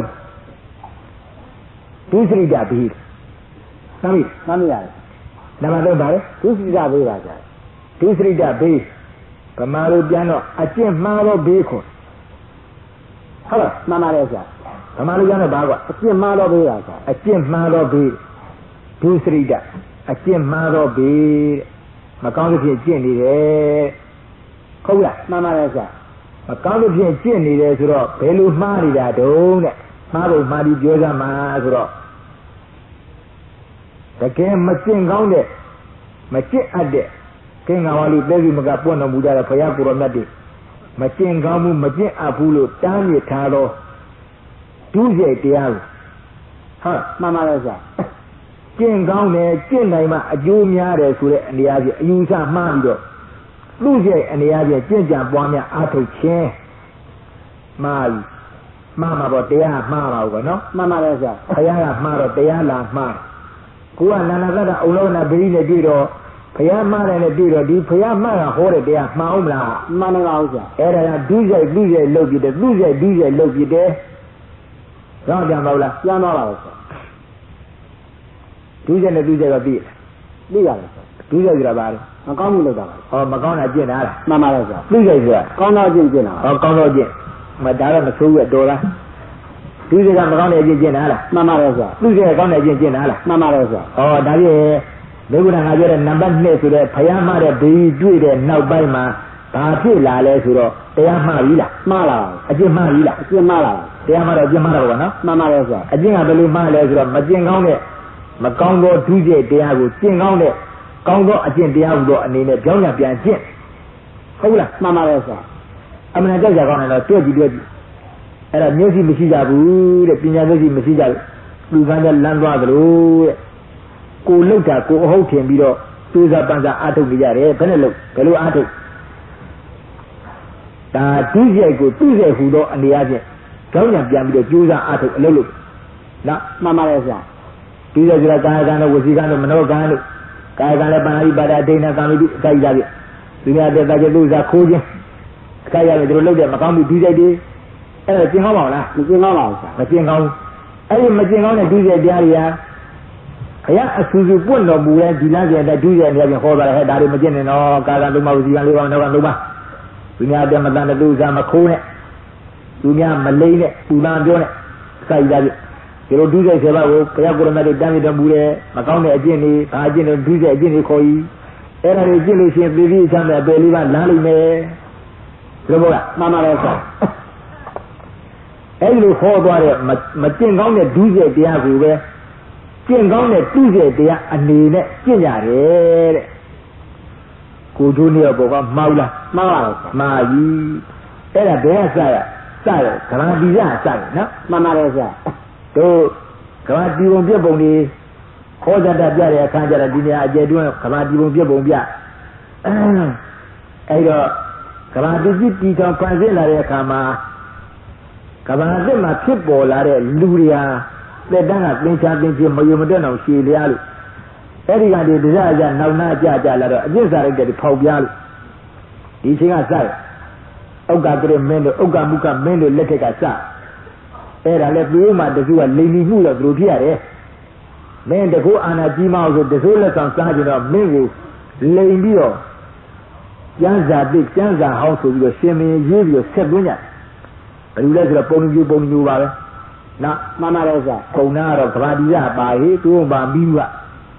စရိတပြီးမှန်ပြီမှန်ပြီနံပါတ်3ပါလေဒုစရိတပြီးပါကြာဒုစရိတပြီးဗမာလိုပြန်တော့အကျင့်မှားတော့ဘေးခွန်ဟုတ်လားမှန်ပါတယ်ဆရာဗမာလိုပြန်တော့ဘာကွာအကျင့်မှားတော့ဘေးပါဆရာအကျင့်မှားတော့ဘေးဒုစရိတအကျင့်မှားတော့ဘေးမကောင်းတဲ့ဖြစ်ကျင့်နေတယ်ဟုတ်လားမှန်ပါတယ်ဆရာမကောင်းတဲ့ဖြစ်ကျင့်နေတယ်ဆိုတော့ဘယ်လိုမှားနေတာတုံးတဲ့မှားဖို့မှားပြီးပြောကြမှာဆိုတော့တကယ်မကျင့်ကောင်းတဲ့မကျင့်အပ်တဲ့ကင်းငါဝါလူတဲစီမကပွင့်တော်မူကြတဲ့ဘုရားကိုရောမြတ်တွေမကျင့်ကောင်းမှုမကျင့်အပ်ဘူးလို့တားမြစ်ထားတော့ဒုစရိုက်တရားကိုဟုတ်မှန်ပါရဲ့ဆရာကျင့်ကောင်းတယ်ကျင့်နိုင်မှအကျိုးများတယ်ဆိုတဲ့အနေအချင်းအယူဆမှားပြီးတော့လူစရိုက်အနေအချင်းကျင့်ကြံပွားများအားထုတ်ခြင်းမှားမှားမှာပေါ့တရားမှားပါဘူးကွနော်မှန်ပါရဲ့ဆရာဘုရားကမှားတော့တရားလာမှားကိုကနာနာသတ္တအုံလုံးနာဘေးနဲ့တွေ့တော့ဘုရားမှားတယ်နဲ့တွေ့တော့ဒီဘုရားမှားတာဟောတဲ့တရားမှားအောင်မလားမှန်ပါဘူးဆရာအဲ့ဒါကဒုစရိုက်လုပ်ပြတယ်ဒုစရိုက်လုပ်ပြတယ်တော့ကြံပါဦးလားပြန်တော့ပါဘူးဆရာဒုစရိုက်နဲ့ဒုစရိုက်ကသိရတယ်ဆရာဒုစရိုက်ဆိုတာဘာလဲမကောင်းမှုလုပ်တာပါဟောမကောင်းတာကျင့်တာလားမှန်ပါရဲ့ဆရာဒုစရိုက်ဆိုတာကောင်းတော့ကျင့်တာဟောကောင်းတော့ကျင့်မဒါတော့မဆိုးဘူးတော်လားဒုစရိုက်ကမကောင်းတဲ့အကျင့်ကျင့်တာလားမှန်ပါရဲ့ဆရာဒုစရိုက်ကောင်းတဲ့အကျင့်ကျင့်တာလားမှန်ပါရဲ့ဆရာဟောဒါပြည့်ဒေဝနာငါပြောတဲ့နံပါတ်2ဆိုတဲ့ဘုရားမှားတဲ့ဘေးတွေ့တဲ့နောက်ပိုင်းမှာဘာဖြစ်လာလဲဆိုတော့တရားမှားပြီလားမှားလာအကျင့်မှားပြီလားအကျင့်မှားလာတရားမှားတော့အကျင့်မှားတော့ဘောနော်မှန်ပါရဲ့ဆရာအကျင့်ကဘယ်လိုမှားလဲဆိုတော့မကျင့်ကောင်းတဲ့မကောင်းသောဒုစရိုက်တရားကိုကျင့်ကောင်းတဲ့ကောင်းသောအကျင့်တရားဟူသောအနေနဲ့ကြောင်းကြပြန်ကျင့်ဟုတ်လားမှန်ပါရဲ့ဆရာအမှန်တရားကြောက်ကောင်းတယ်တော့တွေ့ကြည့်အဲ့ဒါမျက်စိမရှိကြဘူးတဲ့ပညာမျက်စိမရှိကြဘူးလူကလည်းလမ်းသွားသလိုတဲ့ကိုလှုပ်တာကိုအဟုတ်ထင်ပြီးတော့သူစားပန်းစားအားထုတ်ကြရတယ်ဘယ်နဲ့လို့ဘယ်လိုအားထုတ်ဒါဒုစရိုက်ကိုသူ့ရဲ့ဟူသောအနေအချင်းကြောင်းကြပြန်ပြီးတော့ကြိုးစားအားထုတ်အလုပ်လုပ်နော်မှန်ပါရဲ့ဆရာဒုစရိုက်ဆိုတာကာယကံတို့ဝစီကံတို့မနောကံတို့ကာယကံလည်းပါဠိပါဒဒိဋ္ဌကာမိတုအကြိုက်ကြပြီသူများတဲ့တာကျသူစားခိုးခြင်းအကြိုက်ရတယ်တို့လုပ်တဲ့မကောင်းမှုဒုစရိုက်တွေအဲ့ဒါကျင်ကောင်းပါလားမကျင်ကောင်းပါဘူးဆရာမကျင်ကောင်းအဲ့ဒီမကျင်ကောင်းတဲ့ဒုစရိုက်တရားတွေဟာဘုရားအဆူဆူပွင့်တော်မူတဲ့ဒီလမ်းကျတဲ့ဒုစရိုက်တွေပြန်ဟောပါလေဟဲ့ဒါတွေမကျင်နဲ့နော်ကာကံသုံးပါးဝစီကံ၄ပါးနောက်က၃ပါးသူများတဲ့မတန်တဲ့သူစားမခိုးနဲ့သူများမလိမ့်နဲ့ပူလာပြောနဲ့အကြိုက်ကြပြီဒီလိုဒုစရိုက်7ပါးကိုဘုရားကိုရမတ်တို့တမ်းပြတော်မူတဲ့မကောင်းတဲ့အကျင့်တွေဘာအကျင့်တွေဒုစရိုက်အကျင့်တွေခေါ်ကြီးအဲ့ဒါတွေကျင့်လို့ရှိရင်ပြည်ပြီးချမ်းတဲ့အပယ်လေးပါလမ်းလိမ့်မယ်ဘယ်လိုလဲမှန်ပါတယ်ဆရာအဲ့ဒီလိုဟောသွားတဲ့မကျင့်ကောင်းတဲ့ဒုစရိုက်တရားကိုပဲကျင့်ကောင်းတဲ့ဒုစရိုက်တရားအနေနဲ့ကျင့်ကြတယ်တဲ့ကိုတို့နေဘောကမောက်လားမှန်ပါလားမာကြီးအဲ့ဒါဘယ်ကစရကမာတိရစရနော်မှန်ပါတယ်ဆရာတို့ကမာတိပုံပြပုံတွေခေါ်ကြတတ်ပြတဲ့အခါကျတော့ဒီနေရာအကျယ်တွင်းကမာတိပုံပြပုံပြအဲ့တော့ကမာတိကြီးတီထောင်ဖန်ဆင်းလာတဲ့အခါမှာကမာတိမှာဖြစ်ပေါ်လာတဲ့လူတွေဟာသက်တမ်းကသင်္ချာသင်ချင်းမယုံမတွက်အောင်ရှည်လျားလို့အဲ့ဒီကတည်းကတရားကြနောက်နာကြလာတော့အပြစ်စားလိုက်တဲ့ဖောက်ပြားလို့ဒီချိန်ကစရဥက္ကတရမင်းတို့ဥက္ကမုကမင်းတို့လက်ထက်ကစအဲ့ဒါလည်းသူ့မှာတစုကလိမ်လီမှုတော့သူတို့ဖြစ်ရတယ်မင်းတကူအာနာကြီးမအောင်ဆိုတစိုးလက်ဆောင်စားကြတော့မင်းကိုလိမ်ပြီးတော့ကျန်းစာတိကျန်းစာဟောင်းဆိုပြီးတော့ရှင်မင်းရေးပြီးတော့ဆက်သွင်းကြဘယ်လိုလဲဆိုတော့ပုံညူပါပဲနော်မှန်ပါတယ်ဆရာပုံနာကတော့ကဘာတီရပါဟေသူ့ဘာပြီးက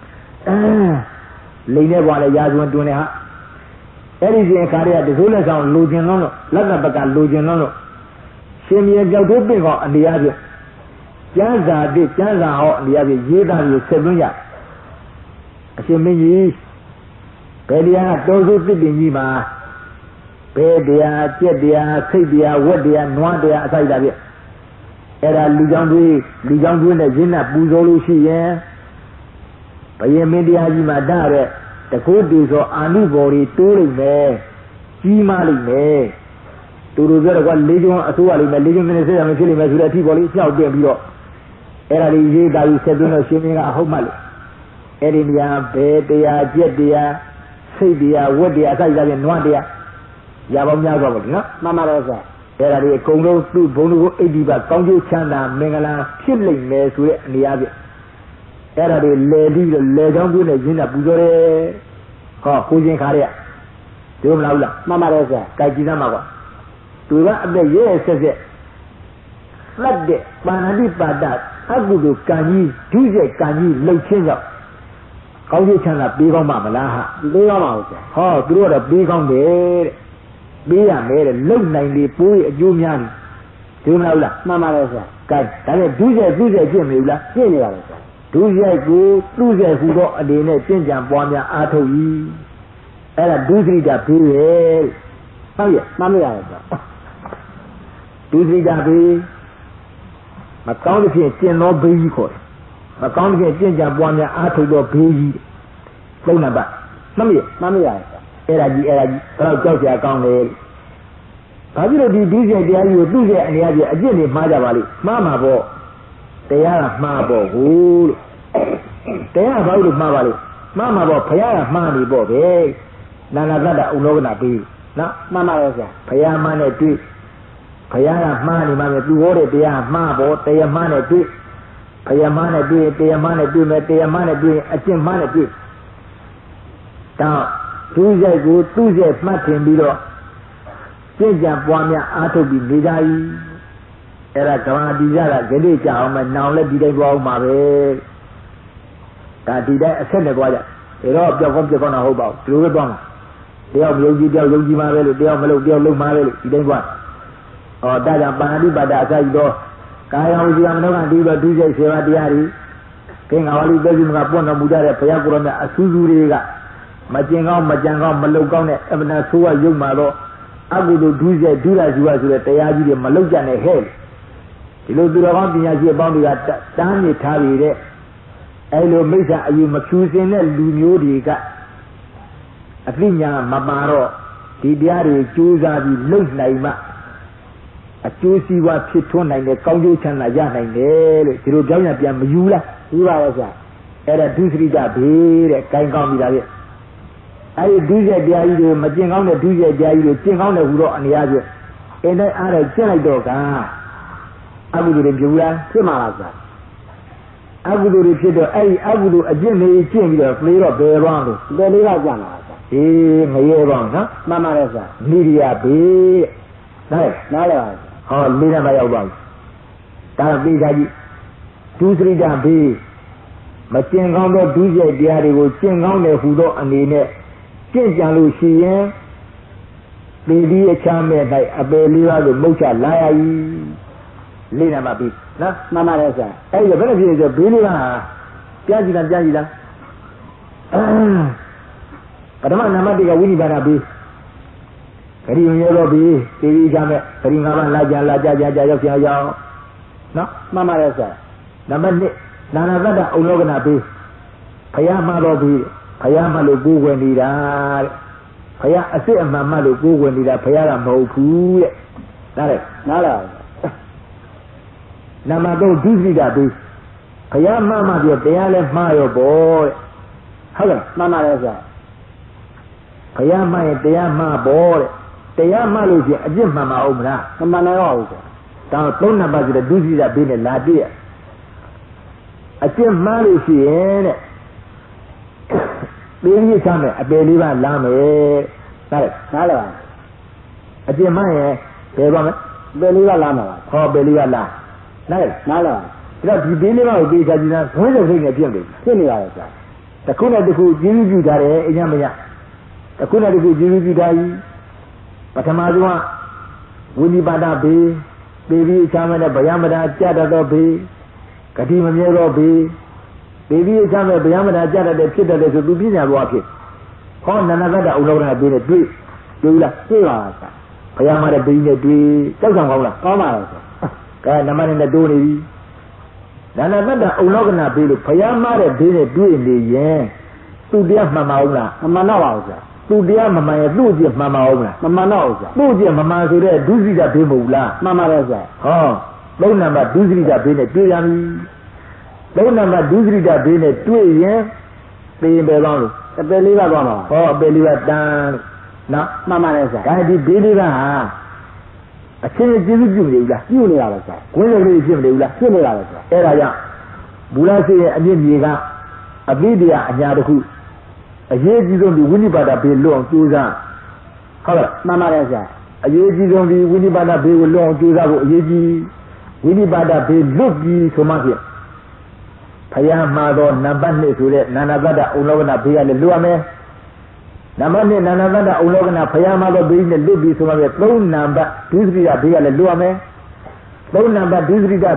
လိမ်နေပွားလဲရာဇဝင်တွင်နေဟာအဲ့ဒီစဉ်ခါတွေကတစိုးလက်ဆောင်လိုချင်လို့လက်နက်ပကလိုချင်လို့ရှင်မင်းကြောက်တို့ပင့်ကောင်အနေအချင်းကျန်းစာတိကျန်းစာဟောင်းအနေအချင်းရေးသားပြီးဆက်သွင်းကြအရှင်မင်းကြီးဘယ်တရားတော်စုတစ်ပင်ကြီးမှာဘယ်တရားကြက်တရားစိတ်တရားဝက်တရားနွားတရားအစိုက်တာပြအဲ့ဒါလူကြောင့်တွေနဲ့ရင်းနဲ့ပူဇော်လို့ရှိရင်ဘယင်မင်းတရားကြီးမှာဒါတဲ့တကူတူဆိုအာနုဘော်တွေတိုးလိုက်မယ်ကြီးမားလိုက်မယ်တူတူပြောတော့ကလေးကျွန်းအစိုးရလိမ့်မယ်လေးကျွန်းမင်းဆက်ရမယ်ဖြစ်လိမ့်မယ်ဆိုတဲ့အထိပေါ်လေးကြောက်တင်ပြီးတော့အဲ့ဒါလေးရေးတာကြီးဆက်သွင်းတော့ရှင်မင်းကအဟုတ်မှလို့အဲ့ဒီနေရာဘယ်တရားကြက်တရားစိတ်တရားဝက်တရားအစိုက်ကြပြန်နွားတရားရပေါင်းများသွားပါလိမ့်နော်မှန်ပါတယ်ဆရာအဲ့ဒါဒီအကုန်လုံးသူ့ဘုံတို့ကိုအိဒီပါကောင်းကျိုးချမ်းသာမင်္ဂလာဖြစ်လိမ့်မယ်ဆိုတဲ့အနေအချင်းအဲ့ဒါတွေလဲပြီးတော့လဲချောင်းပြည့်နဲ့ရင်းနဲ့ပူဇော်တယ်ဟောကိုချင်းခါရက်ဒီမလားဘူးလားမှန်ပါတယ်ဆရာကြိုက်ကြည့်သမှာကွာသူကအသက်ရဲဆက်ဆက်သတ်တဲ့ပါဏာတိပါဒအကုသိုလ်ကံကြီးဒုစရိုက်ကံကြီးလှုပ်ချင်းကြောင့်ကောင်းကျိုးချမ်းသာပေးကောင်းပါမလားဟာပေးကောင်းပါဘူးဆရာဟောသူတို့ကတော့ပေးကောင်းတယ်တဲ့ပေးရမယ်တဲ့လုံနိုင်လေပိုးရဲ့အကျိုးများတယ်ဒီမလားမှန်ပါတယ်ဆရာကဲဒါနဲ့ဒုစရိုက်ကျင့်မေဘူးလားကျင့်နေပါလေဆရာဒုစရိုက်ကိုသူ့စရိုက်ဟူသောအနေနဲ့ကျင့်ကြံပွားများအားထုတ်၏အဲ့ဒါဒုစရိတာဘေးပဲဟုတ်ရဲ့မှန်မရဘူးဆရာဒုစရိတာဘေးမကောင်းတဲ့ဖြင့်ကျင့်သောဘေးကြီးခေါ်တယ်မကောင်းတဲ့ကျင့်ကြံပွားများအားထုတ်သောဘေးကြီးသုံးနံပါတ်မှန်မရအဲ့ဒါကြီးတော့ကြောက်ကြကောင်းတယ်ဘာဖြစ်လို့ဒီဒုစရိုက်တရားကြီးကိုသူ့ရဲ့အနေအချင်းအကျင့်တွေမှားကြပါလိမ့်မှားမှာပေါ့တရားကမှားပေါ့ဟုတ်လို့တရားဘာလို့မှားပါလိမ့်မှားမှာပေါ့ဘုရားကမှားနေပေါ့ပဲနာနာတ္တဥလောကနာပြီးနော်မှန်ပါရဲ့ဆရာဘုရားမှနဲ့တွေ့ဘုရားကမှားနေမှပဲသူဟောတဲ့တရားမှားပေါ့တရားမှားနဲ့တွေ့ဘုရားမှနဲ့တွေ့တရားမှနဲ့တွေ့မယ်တရားမှနဲ့တွေ့အကျင့်မှနဲ့တွေ့တော့သူ့ရိုက်ကိုသူ့ရဲ့မှတ်ထင်ပြီးတော့ကျင့်ကြံပွားများအားထုတ်ပြီးနေကြ၏အဲ့ဒါကမ္ဘာတီးကြတာဂတိကြအောင်မယ်နောင်လည်းဒီတိုင်းပွားအောင်ပါပဲဒါဒီတိုင်းအဆက်နဲ့ပွားကြဒါတော့ပြောက်ကောင်းတော့ဟုတ်ပါဘူးဒီလိုပဲပွားမှာတယောက်မယုံကြည်တယောက်ယုံကြည်မှာပဲလို့တယောက်မလုပ်တယောက်လုံးမှာပဲလို့ဒီတိုင်းပွားဩဒါကြောင့်ပါဏာတိပါဒအစရှိတော့ကာယံဝစီယမနောကတီးတော့ဒုစရိုက်7ပါးတရားတွေကင်္ဂဝါလိသေစုကပွင့်တော်မူကြတဲ့ဘုရားကိုယ်တော်မြတ်အဆူဆူတွေကမကျင်ကောင်းမကြံကောင်းမလုံကောင်းတဲ့အပ္ပနာဆိုးဝရုပ်မှာတော့အကုသိုလ်ဒုစရိုက်ဒုရဇီဝဆိုတဲ့တရားကြီးတွေမလုံကြနဲ့ဟဲ့ဒီလိုသူတော်ကောင်းပညာရှိအပေါင်းတွေကတန်းနေထားပြီးတဲ့အဲလိုမိစ္ဆာအယူမဖြူစင်တဲ့လူမျိုးတွေကအသိဉာဏ်မပါတော့ဒီတရားတွေကြိုးစားပြီးလုံနိုင်မှအကျိုးစီးပွားဖြစ်ထွန်းနိုင်တဲ့ကောင်းကျိုးချမ်းသာရနိုင်တယ်လို့ဒီလိုကြောင်းရပြန်မယူလားယူပါရဲ့ဆရာအဲ့ဒါဒုစရိတဘေးတဲ့ကိုင်းကောင်းပြီလားဗျအဲ့ဒီဒုစရိုက်တရားကြီးတွေမကျင်ကောင်းတဲ့ဒုစရိုက်တရားကြီးတွေကျင်ကောင်းတယ်ဟူတော့အနေအားဖြင့်အင်းတိုင်းအားလည်းကျင့်လိုက်တော့ကအကုသိုလ်တွေပြုလားဖြစ်မှာလားဆရာအကုသိုလ်တွေဖြစ်တော့အဲ့ဒီအကုသိုလ်အကျင့်တွေကျင့်ပြီးတော့ပြေတော့ဘယ်တော့လို့ဘယ်လေးကကြံလာဆရာအေးမရဲပါဘူးနော်မှန်ပါတယ်ဆရာနိရိယဘေးတဲ့နားလည်ပါဟောလေးနံပါတ်ရောက်ပါပြီဒါပြီးသားကြီးဒုစရိတဘေးမကျင်ကောင်းသောဒုစရိုက်တရားတွေကိုကျင့်ကောင်းတယ်ဟူသောအနေနဲ့ကျင့်ကြံလို့ရှိရင်ပေဒီအချမ်းမဲ့တိုင်းအပေလေးပါးကိုမုတ်ချလာရည်လေးနံပါတ်ပြီးနော်မှန်ပါတယ်ဆရာအဲ့ဒီဘယ်လိုဖြစ်လဲဆိုဘေးလေးပါကြားကြည့်လားပထမနံပါတ်1ကဝိနိဗ္ဗာန်ဘေးဂရိဝင်ရောဘေးပေဒီအချမ်းမဲ့ဂရိ၅ပါးလာကြရောက်နော်မှန်ပါတယ်ဆရာနံပါတ်2နာနာတ္တဥလောကနာဘေးဘုရားမှားတော်ပြီးဘုရားမှလို့ကိုးကွယ်နေတာတဲ့ဘုရားအစစ်အမှန်မှလို့ကိုးကွယ်နေတာဘုရားကမဟုတ်ဘူးတဲ့နားလားနံပါတ်3ဒုစရိတဘေးဘုရားမှားမှပြတရားလည်းမှားရောပေါ့တဲ့ဟုတ်ကဲ့မှန်ပါတယ်ဆရာဘုရားမှားရင်တရားမှားပေါ့တဲ့တရားမှားလို့ရှိရင်အပြစ်မှန်မအောင်မလားမမှန်တော့ဘူးဆရာတောင်း3နံပါတ်ဆိုတဲ့ဒုစရိယဘေးနဲ့လာပြည့်အကျင့်မှားလို့ရှိရင်တဲ့ပေးပြီးချမယ်အပယ်လေးပါလာမယ်နားလေအကျင့်မှားရင်ဘယ်ပါမလဲအပယ်လေးပါလာမှာပါဟောပယ်လေးပါလာနားလေဒါတော့ဒီဘေးလေးပါကိုပေးချကြည့်တာဘုန်းကြီးစိတ်နဲ့ပြည့်တယ်ဖြစ်နေရတယ်ကြာတခုနဲ့တခုကျေးဇူးပြုထားတယ်အញ្ញမရတခုနဲ့တခုကျေးဇူးပြုထားကြီးပထမဆုံးကဝိနိပါဒဘေးပေပြီးချမ်းမဲ့ဗျာမတာကြတတ်သောဘေးဂတိမမြဲသောဘေးပေပြီးချမ်းမဲ့ဗျာမတာကြတတ်တဲ့ဖြစ်တတ်တဲ့ဆိုသူပညာဘဝဖြစ်ဟောနန္ဒတ္တအုံလုံးကဘေးနဲ့တွေ့လားတွေ့ပါလားဗျာမတဲ့ဘေးနဲ့တွေ့ကြောက်ဆောင်ကောင်းလားကောင်းပါလားကဲနမနဲ့တိုးနေပြီနန္ဒတ္တအုံလောကနာဘေးလို့ဗျာမတဲ့ဘေးနဲ့တွေ့နေရင်သူတရားမှန်ပါဦးလားမမှန်တော့ပါဘူးဗျာသူတရားမမှန်ရင်သူ့အကျင့်မှန်ပါဦးလားမမှန်တော့ဘူးဗျာသူ့အကျင့်မမှန်ဆိုတဲ့ဒုစရိယဘေးမဟုတ်လားမှန်ပါတယ်ဗျာဟော3နံပါတ်ဒုစရိယဘေးနဲ့တွေ့ရပြီ3နံပါတ်ဒုစရိယဘေးနဲ့တွေ့ရင်သိရင်ပဲကောင်းလို့အပယ်လေးပါသွားမှာဟောအပယ်လေးပါတန်းနော်မှန်ပါတယ်ဗျာဒါဒီဘေးလေးပါဟာအချင်းကျေးဇူးပြုနေဘူးလားပြုနေတာပဲဗျာဝင်းလုံးလေးဖြစ်မနေဘူးလားဖြစ်နေတာပဲဗျာအဲ့ဒါကြောင့်ဘူလာစေရဲ့အမြင့်မြေကအပိတရားအညာတစ်ခုအရေးကြီးဆုံးဒီဝိနိပါဒဘေးလွတ်အောင်ကြိုးစားဟုတ်လားမှန်ပါတယ်ဆရာအရေးကြီးဆုံးဒီဝိနိပါဒဘေးကိုလွတ်အောင်ကြိုးစားဖို့အရေးကြီးဝိနိပါဒဘေးလွတ်ပြီးဆိုမှဖြင့်ဖယားမှာတော့နံပါတ်2ဆိုတဲ့နာနာတ္တအုံလောကနာဘေးကလည်းလွတ်ရမယ်နံပါတ်2နာနာတ္တအုံလောကနာဖယားမှာတော့ဘေးနဲ့လွတ်ပြီးဆိုမှဖြင့်3နံပါတ်ဒုစရိယဘေးကလည်းလွတ်ရမယ်3နံပါတ်ဒုစရိယ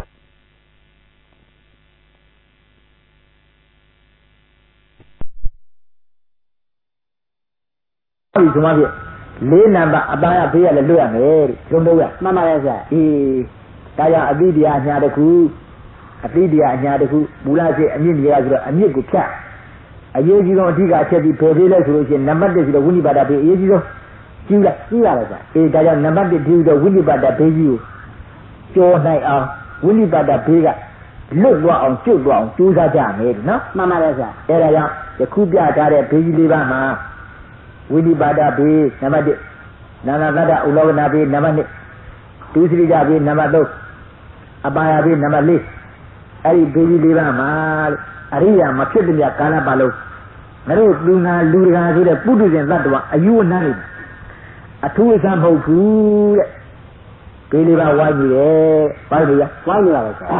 ဒီဆိုမှပြ4နံပါတ်အပါရဘေးရလည်းလွတ်ရမယ်လုံးတော့ရမှန်ပါတယ်ဆရာအေးဒါကြောင့်အတိတရားအညာတစ်ခုအတိတရားအညာတစ်ခုမူလရှိအမြင့်ကြီးရဆိုတော့အမြင့်ကိုဖြတ်အရေးကြီးဆုံးအဓိကအချက်ဒီဘယ်သေးလဲဆိုလို့ရှိရင်နံပါတ်1ဆိုတော့ဝိနိပါဒဘေးအရေးကြီးဆုံးကြည့်ရတယ်ဆရာအေးဒါကြောင့်နံပါတ်1ဒီတော့ဝိနိပါဒဘေးကြီးကိုကျော်နိုင်အောင်ဝိနိပါဒဘေးကလွတ်သွားအောင်ကျွတ်သွားအောင်ကြိုးစားကြမယ်နော်မှန်ပါတယ်ဆရာအဲဒါကြောင့်ယခုပြထားတဲ့ဘေးကြီးလေးပါမှာဝိနိပါဒဘေးနံပါတ်1နာနာတ္တဥလောကနာဘေးနံပါတ်2ဒုစရိယဘေးနံပါတ်3အပါယဘေးနံပါတ်4အဲ့ဒီဘေးကြီး၄ပါးမှာအရိယာမဖြစ်တဲ့ကာလပါလုံးငါတို့လူငါလူတကာဆိုတဲ့ပုထုဇဉ်သတ္တဝါအယူဝနာနေအထူးအဆန်းမဟုတ်ဘူးတဲ့ဘေးလေးပါးဝိုင်းနေတယ်ဘာလို့လဲဝိုင်းနေတာပဲဆရာ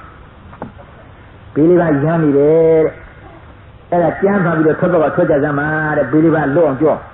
ဘေးလေးပါးရမ်းနေတယ်တဲ့အဲ့ဒါကျမ်းပါပြီးတော့ထွက်ကြစမ်းပါတဲ့ဘေးလေးပါလွတ်အောင်ကြော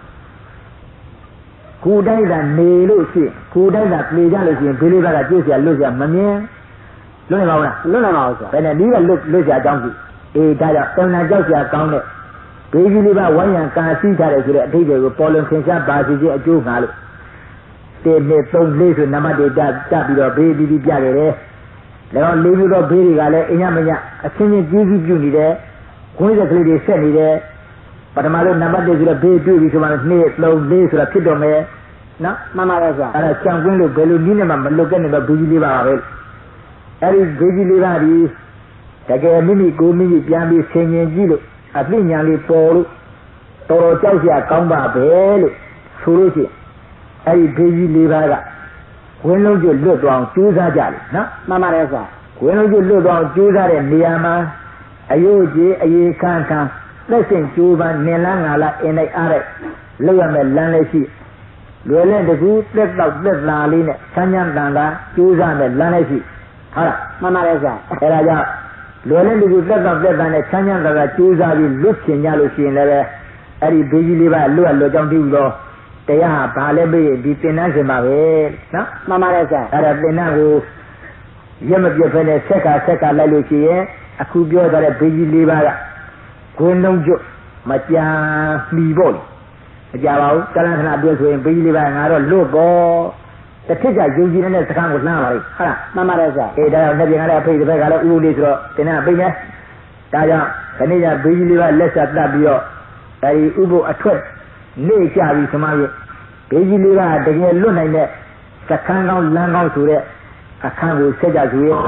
ကိုယ်တိုင်းသာနေလို့ရှိရင်ကိုယ်တိုင်းသာပြေကြလို့ရှိရင်ဘေးလေးပါကကြည့်เสียလွတ်เสียမမြင်လွတ်နေပါဘူးလားလွတ်နေပါဘူးဆိုဘယ်နဲ့ဒီကလွတ်เสียအကြောင်းကြည့်အေးဒါကြောင့်တဏှာကြောက်เสียကောင်းတဲ့ဘေးကြီးလေးပါဝိုင်းရန်ကာစီးထားတယ်ဆိုတဲ့အထိပ္ပယ်ကိုပေါ်လွင်သင်ရှားပါစီခြင်းအကျိုးငါလို့1 2 3 4ဆိုနံပါတ်တွေတက်ပြီးတော့ဘေးပြီးပြခဲ့တယ်ဒါတော့လေးပြီးတော့ဘေးတွေကလည်းအညမညအချင်းချင်းကျေးဇူးပြုနေတယ်ခွင့်ရကလေးတွေဆက်နေတယ်ပထမဆုံးနံပါတ်1ဆိုတော့ဘေးတွေ့ပြီဆိုမှ2 3 4ဆိုတာဖြစ်တော့မယ်နော်မှန်ပါရဲ့ဆရာအဲ့ဒါကြံကွင်းလို့ဘယ်လိုနည်းနဲ့မှမလွတ်ခဲ့နေတော့ဘေးကြီးလေးပါပဲအဲ့ဒီဘေးကြီးလေးပါဒီတကယ်မိမိကိုမိမိပြန်ပြီးဆင်ញင်ကြည့်လို့အသိဉာဏ်လေးပေါ်လို့တော်တော်ကြောက်စရာကောင်းပါပဲလို့ဆိုလို့ရှိရင်အဲ့ဒီဘေးကြီးလေးပါကဝင်းလုံးကျွတ်လွတ်သွားအောင်ကြိုးစားကြလေနော်မှန်ပါတယ်ဆရာဝင်းလုံးကျွတ်လွတ်သွားအောင်ကြိုးစားတဲ့နေရာမှာအယုတ်ကြီးအေခန်းသက်ရှင်ကြိုးပမ်းနင်လားငါလားအင်းလိုက်အားလိုက်လောက်ရမယ်လမ်းလည်းရှိလွယ်လင့်တကူသက်တော့သက်သာလေးနဲ့ဆန်းချမ်းတန်တာကြိုးစားမယ်လမ်းလည်းရှိဟုတ်လားမှန်ပါတယ်ဆရာအဲဒါကြောင့်လွယ်လင့်တကူသက်တော့သက်သာနဲ့ဆန်းချမ်းတန်တာကြိုးစားပြီးလွတ်ချင်ကြလို့ရှိရင်လည်းအဲ့ဒီဘေးကြီးလေးပါလွတ်ကြောင်းတည်ပြီးတော့တရားဟာဘာလဲပြေးဒီသင်္นานရှင်ပါပဲနော်မှန်ပါတယ်ဆရာအဲ့ဒါသင်္นานကိုရက်မပြတ်ဖဲနဲ့ဆက်ကလိုက်လို့ရှိရင်အခုပြောထားတဲ့ဘေးကြီး၄ပါးကခွင်းလုံးကျွတ်မကြာမီပေါ့လေမကြပါဘူးကလန်ခဏပြောဆိုရင်ဘေးကြီး၄ပါးငါတော့လွတ်ပေါ်တစ်ထစ်ကယုံကြည်နေတဲ့စကားကိုလှမ်းပါလိမ့်ဟုတ်လားမှန်ပါတယ်ဆရာအေးဒါကြောင့်လက်ပြင်ကားတဲ့အဖေတစ်ဖက်ကလည်းဥပဒေဆိုတော့သင်္นานပိတ်မယ်ဒါကြောင့်ခဏကဘေးကြီး၄ပါးလက်ဆက်တတ်ပြီးတော့အဲဒီဥပုအထွက်နေကြပြီသမားရဲ့ဘေးကြီးလေးကတကယ်လွတ်နိုင်တဲ့စခန်းကောင်းလမ်းကောင်းဆိုတဲ့အခန်းကိုဆက်ကြဆိုရင်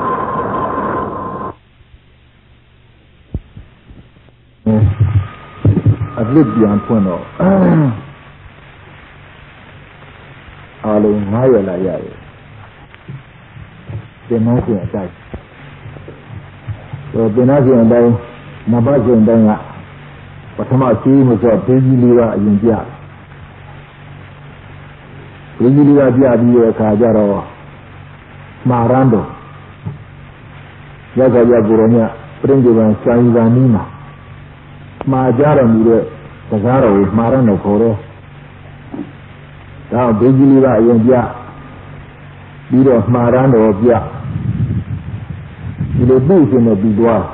အလွတ်ပြန်ဖွင့်တော့အားလုံး9ရက်လာရတယ်တင်နှရှင်အတိုင်းတင်နှရှင်အတိုင်းနဘရှင်အတိုင်းကပထမရှိမှုဆိုဘေးကြီးလေးကအရင်ပြဘေးကြီးလေးကပြပြီးတဲ့အခါကျတော့မာရန်တော်ရောက်ကြရကိုရောမြပြိဋိဘံစာယီပါနီးမှာမှာကြတော်မူတဲ့စကားတော်ကိုမှာရန်တော်ခေါ်တယ်ဒါဘေးကြီးလေးကအရင်ပြပြီးတော့မှာရန်တော်ပြဒီလိုသိရှင်နဲ့ပြီးသွား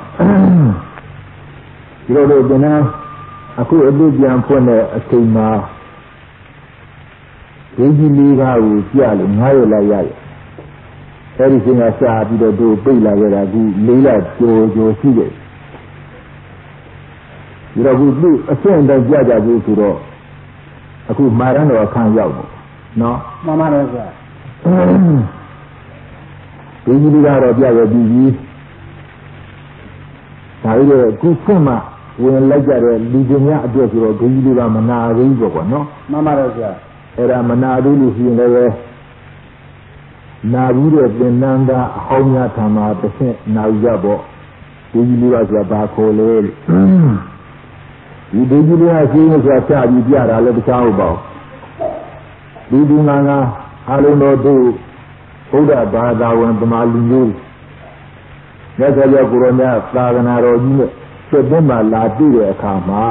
ဒီလိုလို့တင်နာအခုအပြည့်ပြန်ဖွင့်တဲ့အချိန်မှာဘေးကြီးလေးကကိုပြလို့9ရက်လိုက်ရတယ်အဲဒီချိန်ကရှာပြီးတော့တို့ပြိလာခဲ့တာအခု4လကျော်ရှိတယ်ဒီတော့ခုသူ့အဆင့်တိုင်းကြကြဘူးဆိုတော့အခုမာရန်တော်အခန်းရောက်ပေါ့နော်မှန်ပါတယ်ဆရာဘေးကြီးလေးကတော့ပြခဲ့ပြီးပြီဒါပြီးတော့ခုဖွင့်မှဝင်လိုက်ကြတဲ့လူတွေများအတွက်ဆိုတော့ဘေးကြီးလေးကမနာသေးဘူးပေါ့နော်မှန်ပါတယ်ဆရာအဲ့ဒါမနာသေးလို့ရှိရင်လည်းနာပြီးတဲ့သင်္นานသားအဟောင်းများထံမှာတစ်ဆင့်နာယူကြပေါ့ဘေးကြီးလေးကဆိုတာဘာခေါ်လဲဒီဘေးကြီးလေးကရှင်းဆိုတာချပြီးပြတာလည်းတခြားဟုတ်ပါဘူးဒီငါအားလုံးတော်တို့ဘုရားဘာသာဝင်ဗမာလူမျိုးမြတ်စွာဘုရားကိုရောမြတ်သာသနာတော်ကြီးနဲ့စက်တင်ဘာလာပြည့်တဲ့အခါမှာ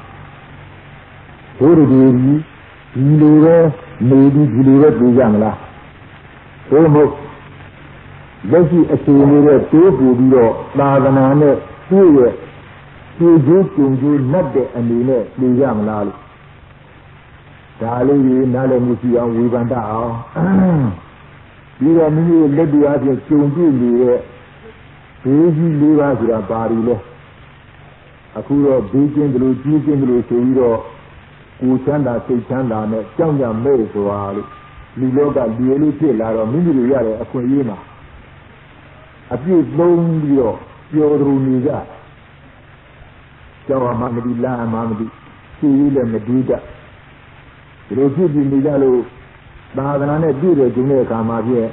ဘုရားဒီလိုပဲနေပြီးဒီလိုပဲပြေးကြမလားဘုမဟုတ်လက်ရှိအခြေအနေနဲ့တိုးပူပြီးတော့သာသနာနဲ့ပြည့်ရဲ့ပြည့်ကျိုးကျုံကျိုးနှက်တဲ့အနေနဲ့ပြေးကြမလားလို့ဒါလေးကြီးနားလည်မှုရှိအောင်ဝေဖန်တတ်အောင်ပြီးတော့မိမိလက်တရားဖြင့်ကျုံကြည့်နေတဲ့ဘေးကြီး၄ပါးဆိုတာပါရီလဲအခုတော့ဘေးကျင်းတယ်လို့ကြီးကျင်းတယ်လို့ဆိုပြီးတော့ကိုချမ်းသာစိတ်ချမ်းသာနဲ့ကြောက်ကြမဲ့ဆိုတာလို့လူလောကလူရည်လေးဖြစ်လာတော့မိမိတို့ရတဲ့အခွင့်အရေးမှာအပြည့်သုံးပြီးတော့ပျော်သူနေကြကြောက်မှမသိလားမှမသိရှိရည်လည်းမတွေးတတ်ဒီလိုဖြစ်ပြီးနေကြလို့သာသနာနဲ့ပြည့်တဲ့ကျုံတဲ့အခါမှာပြည့်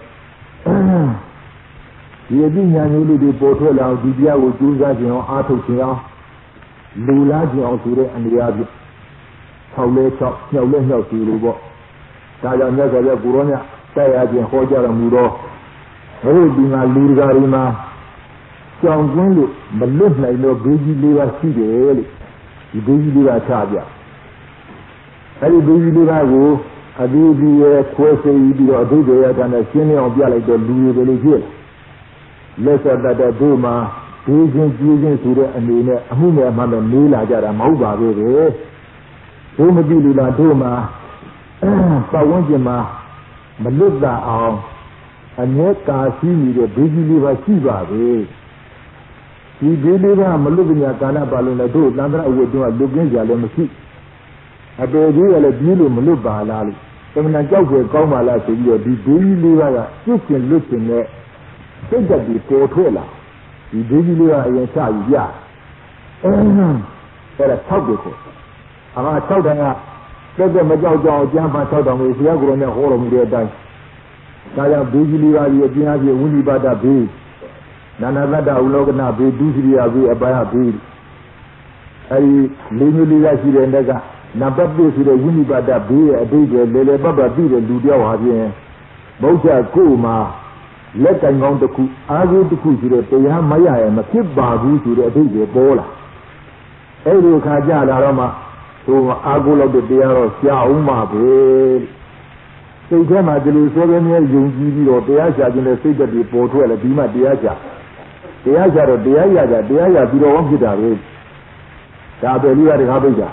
ဒီအပြည့်ညာမျိုးလေးတွေပေါ်ထွက်လာအောင်ဒီတရားကိုကြိုးစားခြင်းအောင်အားထုတ်ခြင်းအောင်လူလားခြင်းအောင်ဆိုတဲ့အနေအချင်း၆လဲ၆ညှောက်လဲညှောက်စီလိုပေါ့ဒါကြောင့်မြတ်စွာဘုရားကိုရောမြတ်တိုက်ရခြင်းဟောကြားတော်မူတော့ဘုရားဒီမှာလူတကာတွေမှာကြောင်ကွင်းလို့မလွတ်နိုင်တော့ဘေးကြီးလေးပါရှိတယ်လို့ဒီဘေးကြီးလေးပါချပြအဲဒီဘေးကြီးလေးပါကိုအဒီဒီရဲ့ခွဲစိပြီးတော့အဓိပ္ပာယ်ရတာနဲ့ရှင်းလင်းအောင်ပြလိုက်တော့လူတွေလို့ဖြစ်လက်ဆက်တတ်တဲ့တို့မှာဘေးချင်းကြီးချင်းဆိုတဲ့အနေနဲ့အမှုနဲ့အမှန်နဲ့နေလာကြတာမဟုတ်ပါဘူးပဲတို့မကြည့်လို့လားတို့မှာပတ်ဝန်းကျင်မှာမလွတ်တာအောင်အငြဲကာရှိနေတဲ့ဘေးကြီးလေးပါရှိပါပဲဒီဘေးလေးပါမလွတ်ကြကာလပါလို့လည်းတို့သံဃာအဝတ်တို့ကလွတ်ကင်းကြလည်းမရှိအပေကြီးကလည်းပြေးလို့မလွတ်ပါလားလို့သမဏကြောက်ကြကောင်းပါလားဆိုပြီးတော့ဒီဘေးကြီးလေးပါကပြစ်ကျင်လွတ်ကျင်နဲ့စိတ်ဓာတ်ကြီးပေါ်ထွက်လာဒီဘေးကြီးလေးကအရင်စယူပြအဲ့ဒါ၆ပြီကိုအမှ6တန်းကတက်မကြောက်ကြောင်အကျမ်းပါ6တောင်ကိုဆရာကိုယ်တော်နဲ့ဟောတော်မူတဲ့အတိုင်းဒါကြောင့်ဘေးကြီးလေးပါကြီးအပြင်းအပြင်းဝိနိပါဒဘေးနာနာတ္တဥလောကနာဘေးဒုစရိယဘေးအပါယဘေးအဲဒီလေးမျိုးလေးကရှိတဲ့တဲ့ကနံပါတ်1ဆိုတဲ့ဝိနိပါဒဘေးရဲ့အတိတ်ကလေလေပတ်ပတ်ပြီးတဲ့လူတယောက်ဟာဖြင့်ဘုရားကိုယ်မှာလက်ကင်ကောင်းတစ်ခုအာဟုတစ်ခုဆိုတဲ့တရားမရရဲ့မဖြစ်ပါဘူးဆိုတဲ့အတိတ်ကပေါ်လာအဲဒီခါကြလာတော့မှဟိုအာဟုလောက်တဲ့တရားတော့ရှားအောင်ပါပဲစိတ်ထဲမှာဒီလိုစောပဲမြဲယုံကြည်ပြီးတော့တရားရှာခြင်းနဲ့စိတ်ဓာတ်တွေပေါ်ထွက်လာဒီမှတရားရှာတော့တရားရကြတရားရပြီးတော့ဝမ်းဖြစ်တာပဲဒါပဲလေးရတကားပိတ်တာ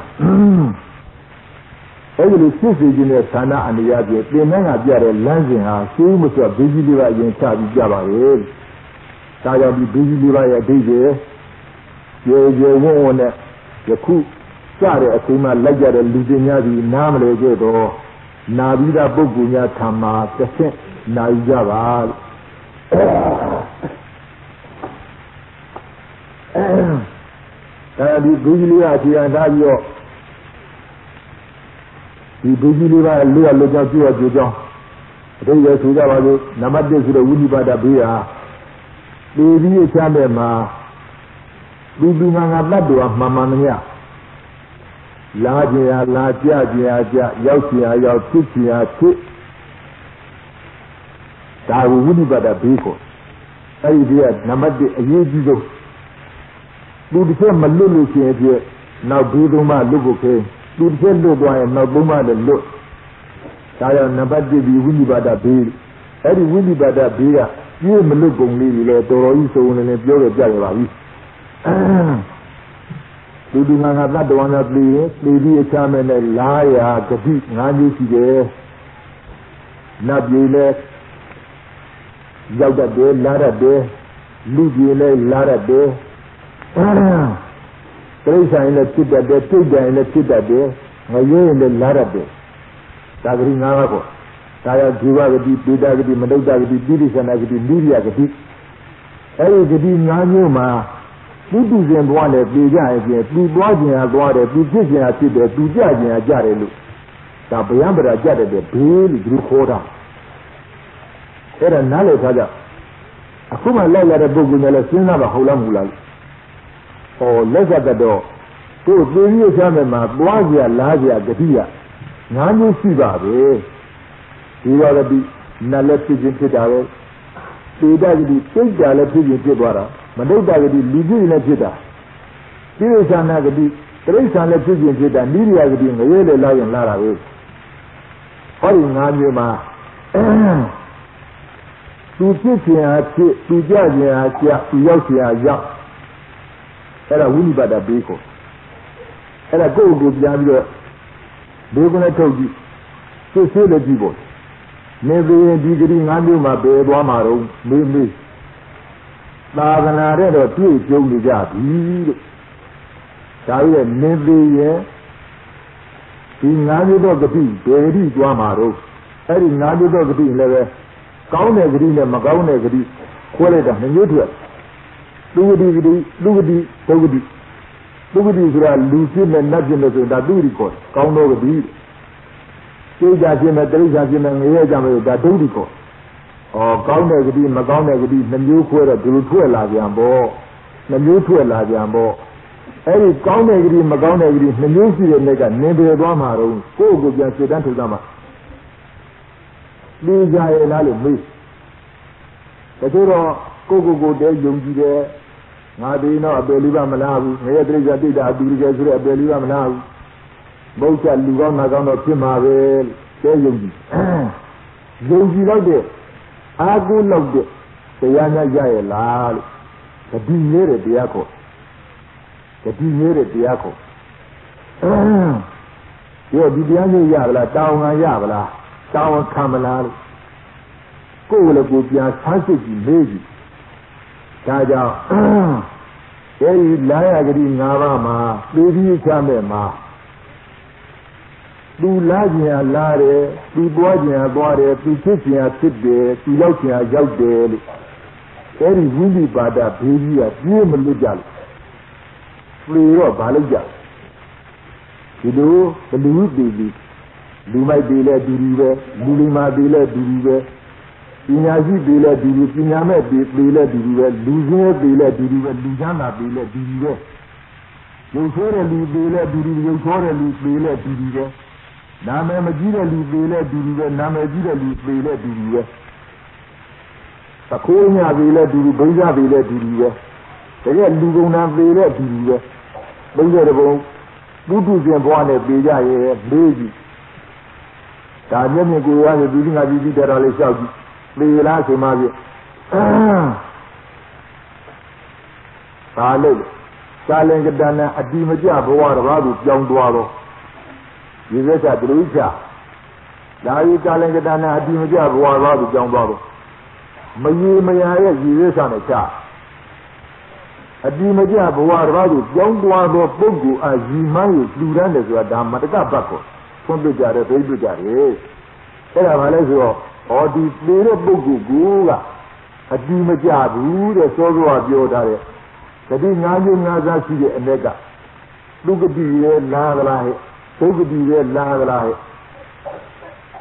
အဲဒီလိုစစ်စီခြင်းနဲ့ဌာနအနေအချင်းသင်္ကန်းကပြတဲ့လမ်းစဉ်ဟာရှင်းမစွတ်ဘေးကြီးလေးပါအရင်ချပြီးပြပါလေဒါကြောင့်ဒီဘေးကြီးလေးပါရဲ့အဓိပ္ပာယ်ကျေဝုံနဲ့ယခုစတဲ့အချိန်မှလိုက်ကြတဲ့လူတွေများဒီနားမလဲကြတော့နာပြီးသားပုဂ္ဂိုလ်များထံမှာတစ်ဆင့်နာယူကြပါအဲဒီဘေးကြီးလေးကအခြေခံထားပြီးတော့ဒီဘေးကြီးလေးကလွတ်ကြောင်းကြည့်ရကြကြောင်းအတိတ်ရဲ့ဆိုကြပါစို့နံပါတ်1ဆိုတော့ဝိနိပါဒဘေးဟာဒီပြီးချမ်းတဲ့မှာလူငါတတ်တော်မှန်မှန်မြတ်လာကြရလာကြကြရကြရောက်ကြရရောက်ဖြစ်ကြရဖြစ်ဒါကိုဝိနိပါဒဘေးကိုအဲ့ဒီကနံပါတ်1အရေးကြီးဆုံးလူတစ်ချက်မလွတ်လို့ရှိရင်ပြည့်နောက်ဘေးသုံးပါလွတ်ဖို့ခဲလူတစ်ချက်လွတ်သွားရင်နောက်သုံးပါလည်းလွတ်ဒါကြောင့်နံပါတ်1ဒီဝိနိပါဒဘေးအဲ့ဒီဝိနိပါဒဘေးကပြည့်မလွတ်ကုန်လေးတွေလည်းတော်တော်ကြီးစုံနေပြောရကြရပါပြီလူငါတတ်တော်နဲ့ပြည်ပြီးအခြားမဲ့နဲ့လာရာဂတိ၅မျိုးရှိတယ်နတ်ပြည်လည်းရောက်တတ်တယ်လာတတ်တယ်လူပြည်လည်းလာတတ်တယ်တိရစ္ဆာန်လည်းဖြစ်တတ်တယ်တိတ်တန်လည်းဖြစ်တတ်တယ်ငရဲလည်းလာတတ်တယ်ဒါဂတိ၅ပါးပေါ့ဒါရဇီဝဂတိပေတဂတိမနုဿဂတိပိဋိသနာဂတိနိရိယဂတိအဲဒီဂတိ၅မျိုးမှာသူတူစဉ်သွားတယ်ပြေကြရဲ့ပြင်သူသွားခြင်းဟာသွားတယ်သူဖြစ်ခြင်းဟာဖြစ်တယ်သူကြခြင်းဟာကြတယ်လို့ဒါဗျံပရာကြတဲ့ဘေးလို့သူခေါ်တာအဲ့ဒါနားလည်ထားကြအခုမှလိုက်လာတဲ့ပုဂ္ဂိုလ်များလည်းစဉ်းစားပါဟုတ်လားမဟုတ်လားဟောလက်ကတော့သူ့သေပြီးချမ်းမဲ့မှာသွားကြလာကြဂတိက၅မျိုးရှိပါပဲဒီဝရတိနတ်လည်းဖြစ်ခြင်းဖြစ်တာပဲသေတဂတိစိတ်ဓာတ်လည်းဖြစ်ခြင်းဖြစ်သွားတာမဒုက္ခဂတိလူကြီးလည်းဖြစ်တာတိရစ္ဆာန်ဂတိတိရစ္ဆာန်လည်းဖြစ်ခြင်းဖြစ်တာနိရိယဂတိငရဲလည်းလာရင်လာတာပဲဟောဒီ၅မျိုးမှာသူဖြစ်ခြင်းဟာဖြစ်သူကြခြင်းဟာကြသူရောက်ခြင်းဟာရောက်အဲ့ဒါဝိနိပါဒဘေးကိုအဲ့ဒါကိုယ့်ကိုပြန်ပြီးတော့ဘေးကလည်းထုတ်ကြည့်စစ်ဆေးလည်းကြည့်ဖို့နေပြီးဒီဂတိ၅မျိုးမှာဘယ်သွားမှာတော့မေးသာသနာတဲ့တော့ပြည့်ကျုံနေကြပြီလို့ဒါရဲ့နေသေးရဲ့ဒီ၅မျိုးတော့ဂတိဘယ်ဒီသွားမှာတော့အဲ့ဒီ၅မျိုးတော့ဂတိလည်းပဲကောင်းတဲ့ဂတိနဲ့မကောင်းတဲ့ဂတိခွဲလိုက်တာနှမျိုးထွက်လူဂတိဂတိလူဂတိဒုဂတိလူဂတိဆိုတာလူဖြစ်နဲ့နတ်ဖြစ်နဲ့ဆိုဒါသူဂတိခေါ်ကောင်းသောဂတိစိတ်ကြဖြစ်နဲ့တိရစ္ဆာန်ဖြစ်နဲ့ငရဲကြမယ်ဒါဒုဂတိခေါ်ကောင်းတဲ့ဂတိမကောင်းတဲ့ဂတိနှမျိုးခွဲတော့ဒီလိုထွက်လာပြန်ပေါ့နှမျိုးထွက်လာပြန်ပေါ့အဲ့ဒီကောင်းတဲ့ဂတိမကောင်းတဲ့ဂတိနှမျိုးရှိတဲ့နေ့ကနေပေသွားမှာတော့ကိုယ့်ကိုပြန်စိတ်တန်းထုတ်သားမှာလေကြရဲ့လားလို့မေးတချို့တော့ကိုယ်တည်းယုံကြည်တယ်ငါဒီတော့အပယ်လေးပါမလားဘူးငရဲတိရစ္ဆာန်တိတ်တာအတူတကယ်ဆိုတဲ့အပယ်လေးပါမလားဘူးဘုရားလူကောင်းနာကောင်းတော့ဖြစ်မှာပဲတဲယုံကြည်ယုံကြည်တော့တဲ့အာကုလောက်တဲ့တရားများရရဲ့လားလို့ဂတိနေတဲ့တရားကိုဂတိနေတဲ့တရားကိုဒီတရားမျိုးရပါလားတောင်းခံရပါလားတောင်းခံမလားလို့ကိုယ်လည်းကိုပြန်ဆန်းစစ်ကြည့်မေးကြည့်ဒါကြောင့်အဲဒီလာရဂတိ၅ပါးမှာသိပြီးချမဲ့မှာသူလာခြင်းဟာလာတယ်သူသွားခြင်းဟာသွားတယ်သူဖြစ်ခြင်းဟာဖြစ်တယ်သူရောက်ခြင်းဟာရောက်တယ်လို့အဲဒီဝိနိပါဒဘေးကြီးကပြည့်မလွတ်ကြလို့ပြေတော့ဗာလိုက်ကြဒီလိုဘလူတည်ပြီးလူမိုက်တည်လဲတူတူပဲလူလိမ္မာတည်လဲတူတူပဲပညာရှိတည်လဲတူတူပညာမဲ့တည်လဲတူတူပဲလူစင်းတည်လဲတူတူပဲလူချမ်းသာတည်လဲတူတူပဲရုပ်ဆိုးတဲ့လူတည်လဲတူတူရုပ်ဆိုးတဲ့လူတည်လဲတူတူပဲနာမည်မကြီးတဲ့လူပေလဲတူတူပဲနာမည်ကြီးတဲ့လူပေလဲတူတူပဲသခိုးညပေလဲတူတူဘိန်းကြပေလဲတူတူပဲတကယ်လူကုန်တာပေလဲတူတူပဲဘိန်းတဲ့ဘုံပုထုဇဉ်ဘွားနဲ့ပေကြရဲ့လေးကြီးဒါမျက်မြင်ကိုယ်ရရဲ့ဒီငါကြီးကြီးတော်လေးလျှောက်ကြည့်ပေလားဆိုမှပြဒါလို့သာလင်ကတဏအတိမကြဘဝတစ်ပါးကိုပြောင်းသွားတော့ဒီဝိသဒုချာဒါဤကာလင်ကတနာအတိမကြဘဝသွားသူကြောင်းသွားတော့မရေမရရဲ့ဒီဝိသနဲ့ချအတိမကြဘဝတစ်ပါးသူကြောင်းသွားသောပုဂ္ဂိုလ်အားရီမန်းကိုလူရမ်းတယ်ဆိုတာဒါမတကဘတ်ကိုဖွင့်ပြကြတယ်သိပြကြတယ်အဲ့ဒါမှလည်းဆိုတော့ဟောဒီပြေတဲ့ပုဂ္ဂိုလ်ကအတိမကြဘူးတဲ့စောစောပြောထားတဲ့ဂတိ၅မျိုး၅စားရှိတဲ့အ ਨੇ ကလူဂတိရဲ့လာသလားဟဲ့ဒုက္ခတိပဲလာကြလားဟဲ့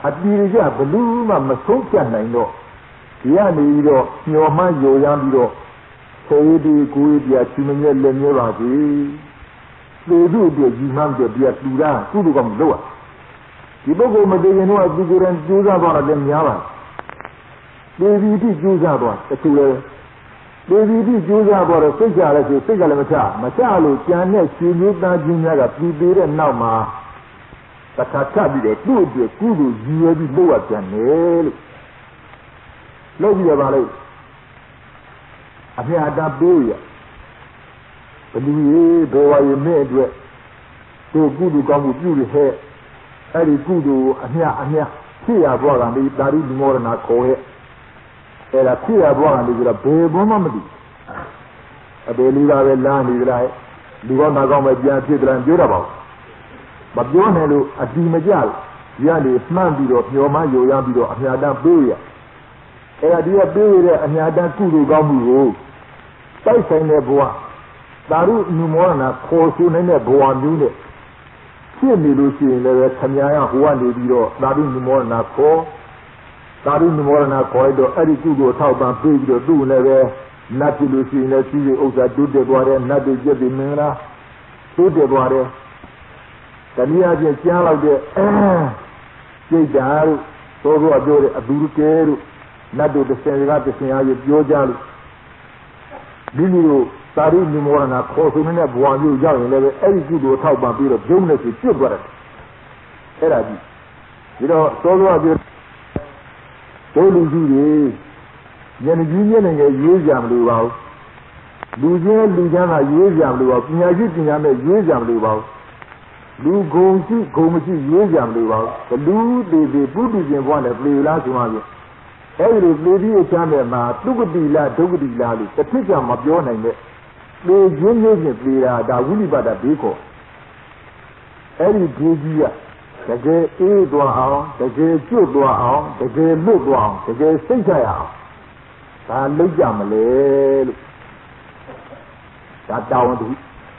အတီးကြဘလူးမှမဆုံးဖြတ်နိုင်တော့ဒီကနေပြီးတော့ညှော်မှန်းယိုရမ်းပြီးတော့ဆေးဒီကိုယ်ပြချီမမြဲလက်မြဲပါစေသေသူအတွက်ကြီးမှန်းပြီးပြတူတာကုသိုလ်ကမလုပ်ဒီပုဂ္ဂိုလ်မတည်ရင်တော့သူကိုယ်တိုင်ကြိုးစားသွားတယ်များပါသေဒီတိကြိုးစားသွားတချို့လည်းသေဒီတိကြိုးစားသွားတော့စိတ်ကြလဲဆိုစိတ်ကလည်းမချလို့ကြံတဲ့ရှင်မျိုးသားချင်းများကပြီးသေးတဲ့နောက်မှာတခါချပြီးတော့သူ့အတွက်ကုသိုလ်ရည်ရွယ်ပြီးလုပ်ရပြန်တယ်လို့လုပ်ပြီးရပါလိမ့်အမြတ်တာပေးရဘလူကြီးဘယ်ဝါရီမဲ့အတွက်သူကုသိုလ်ကောင်းမှုပြုရဟဲ့အဲ့ဒီကုသိုလ်အမြတ်ဖြစ်ရသွားတာဒီတာရိမောရဏခေါ်ရဲ့အဲ့ဒါဖြစ်ရသွားတာဒီကဘယ်ဘုံမှမသိအပေလူလာပဲလာနေကြလားလူကောင်းသားကောင်းပဲပြန်ဖြစ်တယ်ပြောတာပါမပြောနဲ့လို့အတီမကြလို့ရလေမှန်းပြီးတော့မျောမှယိုရမ်းပြီးတော့အမြတ်တမ်းပေးရအဲ့ဒါဒီကပေးရတဲ့အမြတ်တမ်းကုသိုလ်ကောင်းမှုကိုတိုက်ဆိုင်တဲ့ဘဝသာရုညမောရဏခေါ်ဆိုနေတဲ့ဘဝမျိုးနဲ့ဖြစ်နေလို့ရှိရင်လည်းခမရဟိုကနေပြီးတော့သာရုညမောရဏခေါ်သာရုညမောရဏခေါ်တော့အဲ့ဒီကုသိုလ်ထောက်ပံ့ပေးပြီးတော့သူ့နဲ့ပဲနတ်ပြည်လို့ရှိရင်လည်းကြီးဥစ္စာတိုးတက်သွားတယ်နတ်တွေပြည့်စုံမင်္ဂလာတိုးတက်သွားတယ်တနည်းအားဖြင့်ကြားလောက်တဲ့စိတ်ဓာတ်တို့သောပြောတဲ့အတူတူကဲတို့နတ်တို့တစ်ဆင်ကတစ်ဆင်အားပြောကြလို့ဒီလိုသာရိနိမောရဏခေါ်ဆိုနေတဲ့ဘဝမျိုးရောက်ရင်လည်းအဲ့ဒီကုသိုလ်ထောက်ပံ့ပြီးတော့ပြုံးနေစီပြစ်သွားတယ်အဲ့ဒါကြီးဒီတော့သောပြောတို့လူကြီးတွေဉာဏ်ကြီးမျက်နှာငယ်ရေးကြမလို့ပါဘူးလူချင်းလူချမ်းသာရေးကြမလို့ပါဘူးပညာရှိပညာမဲ့ရေးကြမလို့ပါဘူးလူဂုံရှိဂုံမရှိရေးကြမလို့ပါဘူးဘလူသေးသေးပုထုရှင်ဘဝနဲ့ပြေလားဆိုမှပြန်အဲ့ဒီသေပြီးအချမ်းမဲ့မှာဒုက္ကတိလားဒုက္ကတိလားလို့တစ်ဖြစ်ကြမပြောနိုင်တဲ့သေခြင်းမျိုးဖြင့်ပြေတာဒါဝိလိပတဘေးခေါ်အဲ့ဒီဘေးကြီးကတကယ်အေးသွားအောင်တကယ်ကျွတ်သွားအောင်တကယ်လွတ်သွားအောင်တကယ်စိတ်ချရအောင်ဒါလုပ်ကြမလဲလို့ဒါတောင်းတူ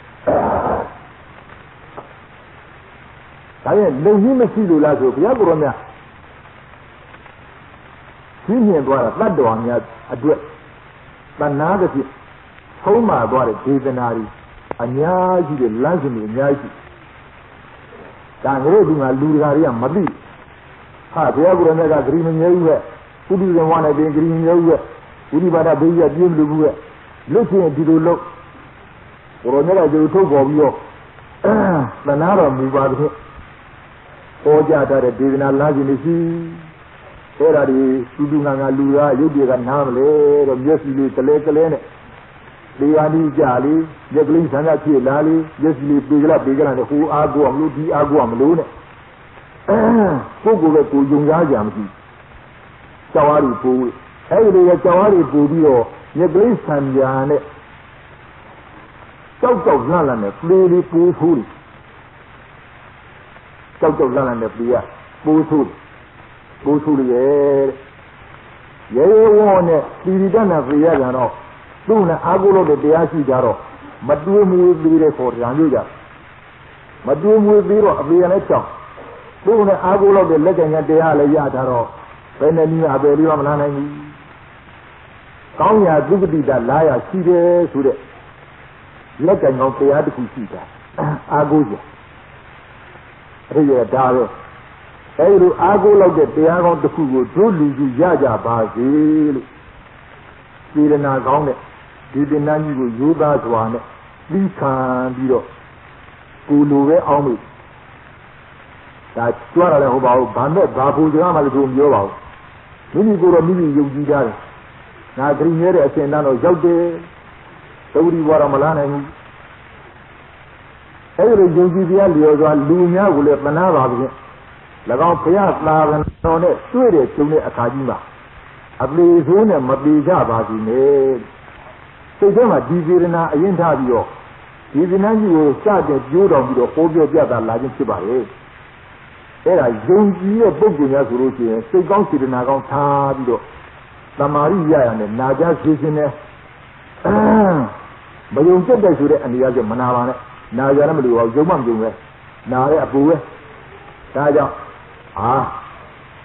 ဒါရဲ့လုံကြီးမရှိလို့လားဆိုဘုရားကိုယ်တော်မြတ်ရှင်းမြင်သွားတာတတ်တော်များအတွက်တဏှာတစ်ဖြစ်ဆုံးမသွားတဲ့ဒေသနာကြီးအများကြီးတဲ့လမ်းစဉ်တွေအများကြီးဒါငါတို့ဒီမှာလူတကာတွေကမသိဟာဘုရားကိုယ်တော်မြတ်ကဂရိမမြဲဘူးကပုဒ်ဇင်ဝါနဲ့ပြင်ဂရိမမြဲဘူးကဝိရိပါဒဘေးရပြင်းလို့ဘူးကလွတ်ချင်းဒီလိုလို့ကိုယ်တော်မြတ်ကဒီလိုထုတ်ပေါ်ပြီးတော့တဏှာတော်မူပါတဲ့ဟောကြားတဲ့ဒေသနာလမ်းစဉ်တွေရှိအဲ့ဒါဒီတူငါလူသားရုပ်တွေကနားမလဲတော့မျက်စိလေးကလဲကလဲနဲ့ဒီဟာဒီကြလေရက်ကလေးဆန်းကဖြစ်လာလေမျက်စိလေးပေကလာနဲ့ဟိုအားကိုမလို့ဒီအားကိုမလို့နဲ့ပုဂ္ဂိုလ်ကကိုယုံကြားကြမရှိကြောက်အားတွေပိုးအဲ့ဒီလိုကြောက်အားတွေပိုးပြီးတော့ရက်ကလေးဆန်းညာနဲ့ကြောက်လှလှနဲ့ပြေးလေးပိုးထိုးကြောက်လှလှနဲ့ပြေးရပိုးထိုးရဲဝေါနဲ့တိရိတနာပြေးရကြတော့သူ့နဲ့အာဟုလို့တရားရှိကြတော့မတွေးမွေးသေးတဲ့ခေါ်တရားမျိုးကြမတွေးမွေးသေးတော့အပေနဲ့ကြောက်သူ့နဲ့အာဟုလို့လက်ကညာတရားလည်းရတာတော့ဘယ်နဲ့နည်းအပေလေးမလာနိုင်ဘူးကောင်းရာသုခတိတလာရရှိတယ်ဆိုတဲ့လက်ကညာတရားတစ်ခုရှိတာအာဟုကြအဲ့ဒီဒါပဲအဲဒီလိုအာကိုလောက်တဲ့တရားကောင်းတစ်ခုကိုတို့လူကြီးရကြပါစေလို့စေတနာကောင်းတဲ့ဒီတင်နာကြီးကိုရိုးသားစွာနဲ့ပြီးခံပြီးတော့ကိုလိုပဲအောင်းလို့ဒါကြွားရတယ်ဟုတ်ပါဘူးဘာနဲ့ဘာဖို့စကားမှလည်းကိုမပြောပါဘူးမိမိကိုယ်တော့မိမိယုံကြည်ကြတယ်ငါဂရိမြဲတဲ့အစဉ်တန်းတော့ရောက်တယ်သဝတိဘွားတော့မလားနိုင်ဘူးအဲဒီလိုယုံကြည်တရားလျော်စွာလူများကိုလည်းမနာပါဘူး၎င်းဘုရားသာသနာတော်နဲ့တွေ့တဲ့ကျုံတဲ့အခါကြီးမှာအပေဆိုးနဲ့မပေကြပါဘူးနဲ့စိတ်ထဲမှာဒီစေရနာအရင်ထားပြီးတော့ဒီစေနာကြီးကိုစတဲ့ကြိုးတော်ပြီးတော့ပိုးပြောပြတာလာခြင်းဖြစ်ပါလေအဲ့ဒါယုံကြည်တဲ့ပုဂ္ဂိုလ်များဆိုလို့ရှိရင်စိတ်ကောင်းစေတနာကောင်းထားပြီးတော့သမာဓိရရနဲ့နာကြစေခြင်းနဲ့မယုံကျက်တဲ့ဆိုတဲ့အနေအချင်းမနာပါနဲ့နာကြလည်းမလို့အောင်ယုံမှမယုံပဲနာတဲ့အပူပဲဒါကြောင့်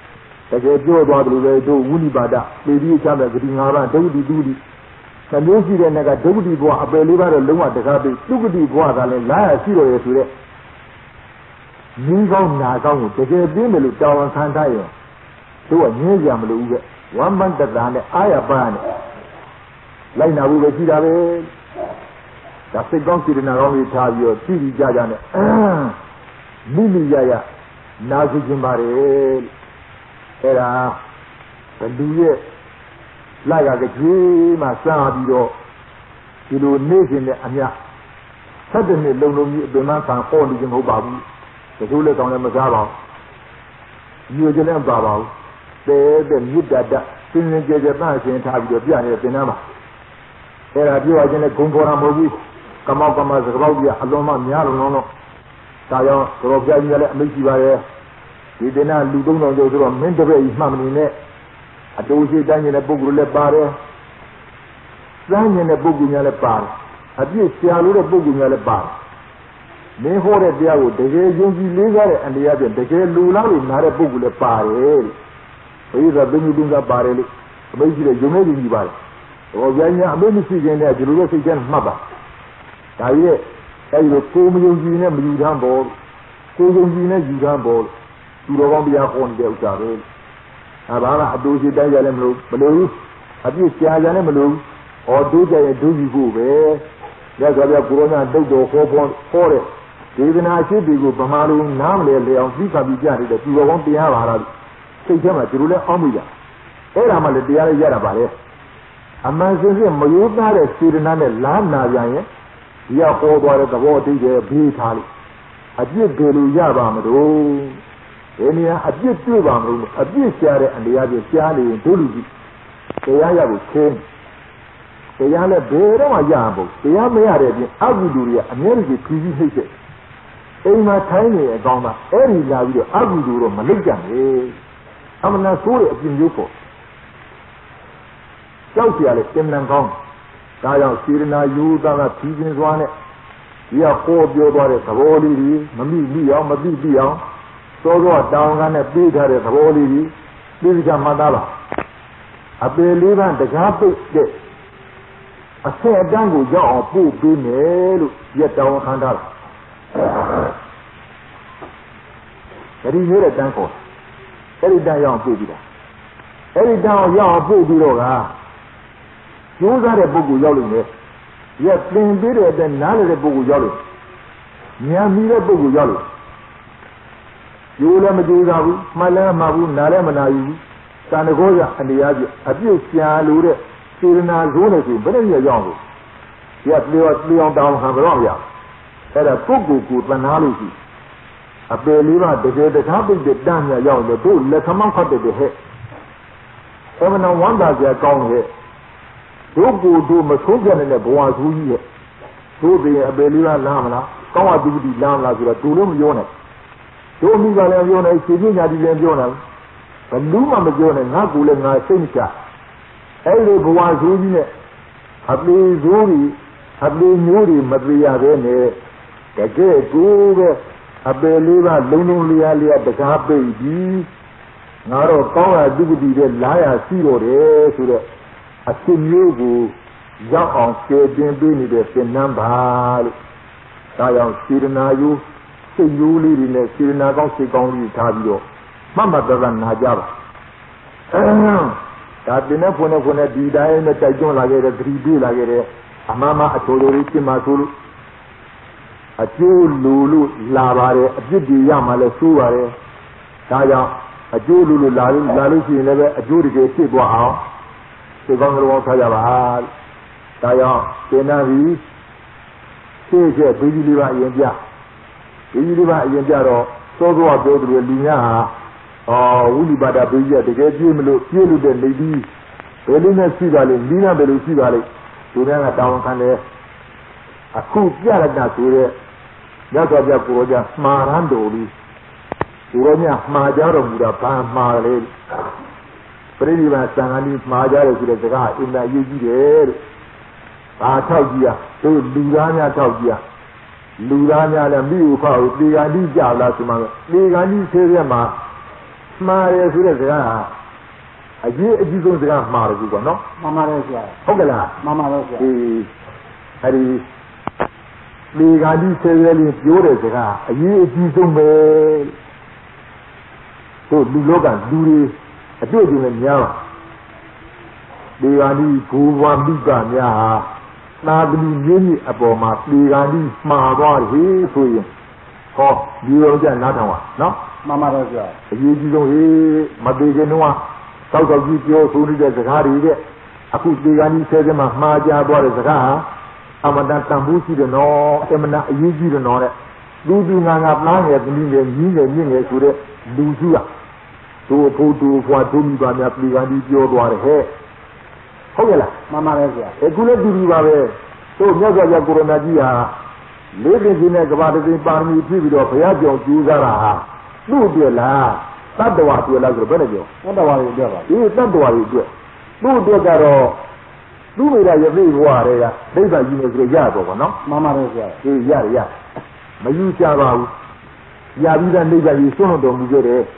ကယ်ပြောသွားတယ်လို့ပဲတို့ဝိနိပါဒပေပြီးချမဲ့ဂတိ၅ပါးဒုက္တိတုတိနှမျိုးရှိတဲ့ကဒုက္တိဘဝအပယ်လေးပါးတော့လုံးဝတကားပြီးသုဂတိဘဝကလည်းလာရရှိတော်ရဆိုတဲ့ငင်းကောင်းနာကောင်းကိုတကယ်ပြင်းမယ်လို့တောင်းခံထားရင်တို့ကငင်းကြမလို့ပဲဝမ်းမန္တတာနဲ့အာရပါနဲ့လိုက်နာဖို့ပဲရှိတာပဲဒါစိတ်ကောင်းစေတနာကောင်းလေးထားပြီးတော့သိပြီးကြနဲ့မိမိရရနာကြခြင်းပါတယ်အဲ့ဒါဘလူရဲ့လာရကကြီးမှစားပြီးတော့ဒီလိုနေခြင်းနဲ့အမြ7နှစ်လုံးလုံးကြီးအပင်မခံဟောနေခြင်းမဟုတ်ပါဘူးတချို့လက်ကောင်လည်းမစားပါဘူးညှို့ခြင်းလည်းမပါပါဘူးတဲ့မြစ်တတ်စင်စင်ကြဲကြဲပန့်ရှင်ထားပြီးတော့ပြနေတဲ့သင်္นานမှာအဲ့ဒါပြောရခြင်းနဲ့ဂုံပေါ်တာမဟုတ်ဘူးကမောက်ကမစကားပေါက်ကြီးအလုံးမများလုံးလုံးဒါကြောင့်တော်ပြကြီးလည်းအမိတ်ရှိပါရဲ့ဒီသင်္นานလူ3000ကျော်ဆိုတော့မင်းတပည့်ကြီးမှတ်မနေနဲ့အတူရှိတိုင်းနေတဲ့ပုဂ္ဂိုလ်လည်းပါတယ်စမ်းနေတဲ့ပုဂ္ဂိုလ်များလည်းပါတယ်အပြည့်ရှာလို့တဲ့ပုဂ္ဂိုလ်များလည်းပါတယ်မင်းဟောတဲ့တရားကိုတကယ်ယုံကြည်လေးစားတဲ့အန္တရားဖြင့်တကယ်လူလားလို့နားတဲ့ပုဂ္ဂိုလ်လည်းပါတယ်ဘိသာဘင်းကြီးကပါတယ်လို့အမိတ်ရှိတဲ့ယုံနေကြီးပါတယ်တော်ပြညာအမိတ်မရှိခြင်းနဲ့ဒီလိုပဲစိတ်ထဲမှတ်ပါဒါရဲ့အဲဒီလိုကိုမယုံကြည်နဲ့မယူထမ်းပေါ်ကိုယုံကြည်နဲ့ယူထမ်းပေါ်သူတော်ကောင်းတရားဟောနေတဲ့ဥစ္စာပဲဘာမှအတူရှိတိုင်းရလည်းမလို့အပြည့်ရှားကြလည်းမလို့ဟောတိုးကြရဲ့ဒုကြီးဖို့ပဲလက်ဆိုပြကိုရောညာတုတ်တော်ဟောတဲ့ဒေသနာရှိပြီကိုဗမာလူနားမလဲလေအောင်သိခါပြီးကြတယ်သူတော်ကောင်းတရားပါလားစိတ်ထဲမှာသူတို့လည်းအောင်းမိကြအဲ့ဒါမှလည်းတရားလေးရတာပါလေအမှန်စင်စစ်မယိုးသားတဲ့စေတနာနဲ့လားနာပြန်ရင်ဒီကဟောသွားတဲ့သဘောအတိတ်ရဲ့ဘေးထားလို့အပြစ်တွေလို့ရပါမလို့ဒီနေရာအပြစ်တွေ့ပါမလို့အပြစ်ရှားတဲ့အနေအချင်းရှားနေရင်ဒုလူကြီးတရားရဖို့ချင်းတရားလည်းဘယ်တော့မှရအောင်တရားမရတဲ့အပြင်အကုသိုလ်တွေကအများကြီးဖြီးဖြီးနှိမ့်တဲ့အိမ်မှာထိုင်းနေအကောင်းသားအဲ့ဒီလာပြီးတော့အကုသိုလ်တော့မလိမ့်ကြနဲ့အမှန်တရားဆိုးတဲ့အပြင်မျိုးပေါ့ကြောက်เสียလေတင်နံကောင်းဒါကြောင့်စေရနာယူသားကဖြီးခြင်းစွာနဲ့ဒီကပေါ်ပြောသွားတဲ့သဘောလေးကြီးမမိအောင်မသိအောင်သောသောတောင်းကနဲ့ပြေးထားတဲ့သဘောလေးကြီးပြေးကြမှတ်သားပါအပေလေးပါးတကားပိတ်တဲ့အဆက်အတန်းကိုရောက်အောင်ပို့ပေးမယ်လို့ရက်တောင်းခံထားတာဒီမျိုးတဲ့တန်းကိုအဲ့ဒီတန်းရောက်အောင်ပို့ပြီးတာအဲ့ဒီတန်းရောက်အောင်ပို့ပြီးတော့ကကျိုးစားတဲ့ပုဂ္ဂိုလ်ရောက်လို့လေရက်သင်ပေးတဲ့အတိုင်းနားလည်တဲ့ပုဂ္ဂိုလ်ရောက်လို့ဉာဏ်မီတဲ့ပုဂ္ဂိုလ်ရောက်လို့ကျိုးလည်းမကျိုးစားဘူးမှတ်လည်းမမှတ်ဘူးနားလည်းမနာယူဘူးတန်တကောရအနေအချင်းအပြည့်ရှာလို့တဲ့စေရနာဇိုးနေဆိုဘယ်နဲ့ရရောက်လို့ရက်လျောင်းတောင်းခံကြတော့မရအဲ့ဒါပုဂ္ဂိုလ်ကိုတဏှာလို့ရှိအပေလေးပါတကယ်တကားပိတ်တဲ့တန်းမြရောက်လို့တို့လက်ခမောင်းဖတ်တဲ့ဟဲ့အမှန်ဝမ်းသာကြကောင်းရဲ့တို့ကိုတို့မဆုံးပြတဲ့ဘဝဇူးကြီးရဲ့တို့တည်းအပေလေးပါလားမလားကောင်းဝတုတိလားမလားဆိုတော့တို့လည်းမပြောနဲ့တို့မိကလည်းပြောနေရှင်ပညာတိလည်းပြောနေဘလူးမှမပြောနဲ့ငါကူလည်းငါစိတ်မချအဲ့ဒီဘဝဇူးကြီးနဲ့အပေဇူးကြီးအပေမျိုးတွေမပြရပဲနဲ့တကယ်ကိုပဲအပေလေးပါလုံးလုံးလျားလျားတကားပိတ်ပြီးငါတော့ကောင်းရာတုတိတဲ့လားရရှိတော့တယ်ဆိုတော့အစ်မျိုးကိုရောက်အောင်ကျေတင်ပေးနေတဲ့သင်္นานပါလို့ဒါကြောင့်စေရနာယုစိတ်ရိုးလေးတွေနဲ့စေရနာကောင်းစိတ်ကောင်းလေးထားပြီးတော့မှတ်မှတ်သားသားနာကြပါဒါတင်နဲ့ဖွင့်နဲ့ဒီတိုင်းနဲ့တိုက်တွန်းလာခဲ့တဲ့သတိပေးလာခဲ့တဲ့အမှန်မှအချိုလိုလေးပြင်မှာဆိုလို့အကျိုးလိုလို့လာပါတယ်အပြစ်တွေရမှလည်းဆိုးပါတယ်ဒါကြောင့်အကျိုးလိုလို့လာလို့ရှိရင်လည်းပဲအကျိုးတကယ်ဖြစ်သွားအောင်စိတ်ကောင်းကြလို့ထားကြပါဒါကြောင့်သင်္นานပြီးရှေ့ဘေးကြီးလေးပါအရင်ပြဘေးကြီးလေးပါအရင်ပြတော့သောသောပြောသူတွေလူများဟာဝိလိပါဒဘေးကြီးတကယ်ပြည့်မလို့ပြည့်လို့တဲ့နေပြီးဘယ်လိုနဲ့ရှိပါလိမ့်နီးနားဘယ်လိုရှိပါလိမ့်သူများကတောင်းခံတယ်အခုပြရတာဆိုတဲ့ရသော်ပြကိုရောကြမှားရန်တော်လေးကိုရောညမှားကြတော်မူတာဘာမှားလဲပရိနိဗ္ဗာန်သံဃာကြီးမှားကြတယ်ဆိုတဲ့စကားအင်တာရေးကြည့်တယ်လို့ဘာထောက်ကြည့်ရတို့လူသားများထောက်ကြည့်ရလူသားများလည်းမိဥဖောက်တေဂာတိကြလားဆိုမှတေဂာတိဆေးရက်မှာမှားရဆိုတဲ့စကားအရေးအကြီးဆုံးစကားမှားတယ်ကွာနော်မှန်ပါတယ်ဆရာဟုတ်ကလားမှန်ပါတော့ဆရာအဲ့ဒီဒီကတိဆယ်ရဲလေးပြောတဲ့စကားအရေးအကြီးဆုံးပဲတို့လူလောကလူတွေအတွေ့အကြုံနဲ့များပါဒီကတိဘူဝါမိကများဟာသာဂတိမြင့်မြင့်အပေါ်မှာဒီကတိမှားသွားတယ်ဆိုရင်ဟောဒီရောကြနားထောင်ပါနော်မှန်ပါတော့ဆရာအရေးကြီးဆုံးမသေးခင်တော့တောက်တောက်ကြီးပြောဆိုနေတဲ့စကားတွေတဲ့အခုဒီကနေ့ဆယ်ကမှာမှားကြသွားတဲ့စကားဟာအမတန်တန်ဖိုးရှိတယ်နော်အမနာအရေးကြီးတယ်နော်တဲ့လူငါနားငယ်သမီးငယ်ကြီးငယ်မြင့်ငယ်ဆိုတဲ့လူစုကတို့ဖို့တို့ဖွာတို့မိပါများဒီကနေ့ပြောသွားတယ်ဟဲ့ဟုတ်ကဲ့လားမှန်ပါပဲဆရာအခုလည်းတူပါပဲတို့မြတ်စွာဘုရားကိုရိုနာကြီးဟာလေးပင်ကြီးနဲ့ကဘာတသိပါရမီပြည့်ပြီးတော့ဘုရားကြောင့်ကျူးစားတာဟာသူ့အတွက်လားတတ္တဝါအတွက်လားဆိုတော့ဘယ်နဲ့ပြောတတ္တဝါတွေအတွက်ပါဒီတတ္တဝါတွေအတွက်သူ့အတွက်ကတော့သူ့မိသားရသိဘဝတွေကဒိဋ္ဌာကြီးနဲ့ဆိုရတော့ဗောနော်မှန်ပါတယ်ဆရာရမယူချပါဘူးရပြီးတဲ့ဒိဋ္ဌာကြီးစွန့်တော်မူခဲ့တယ်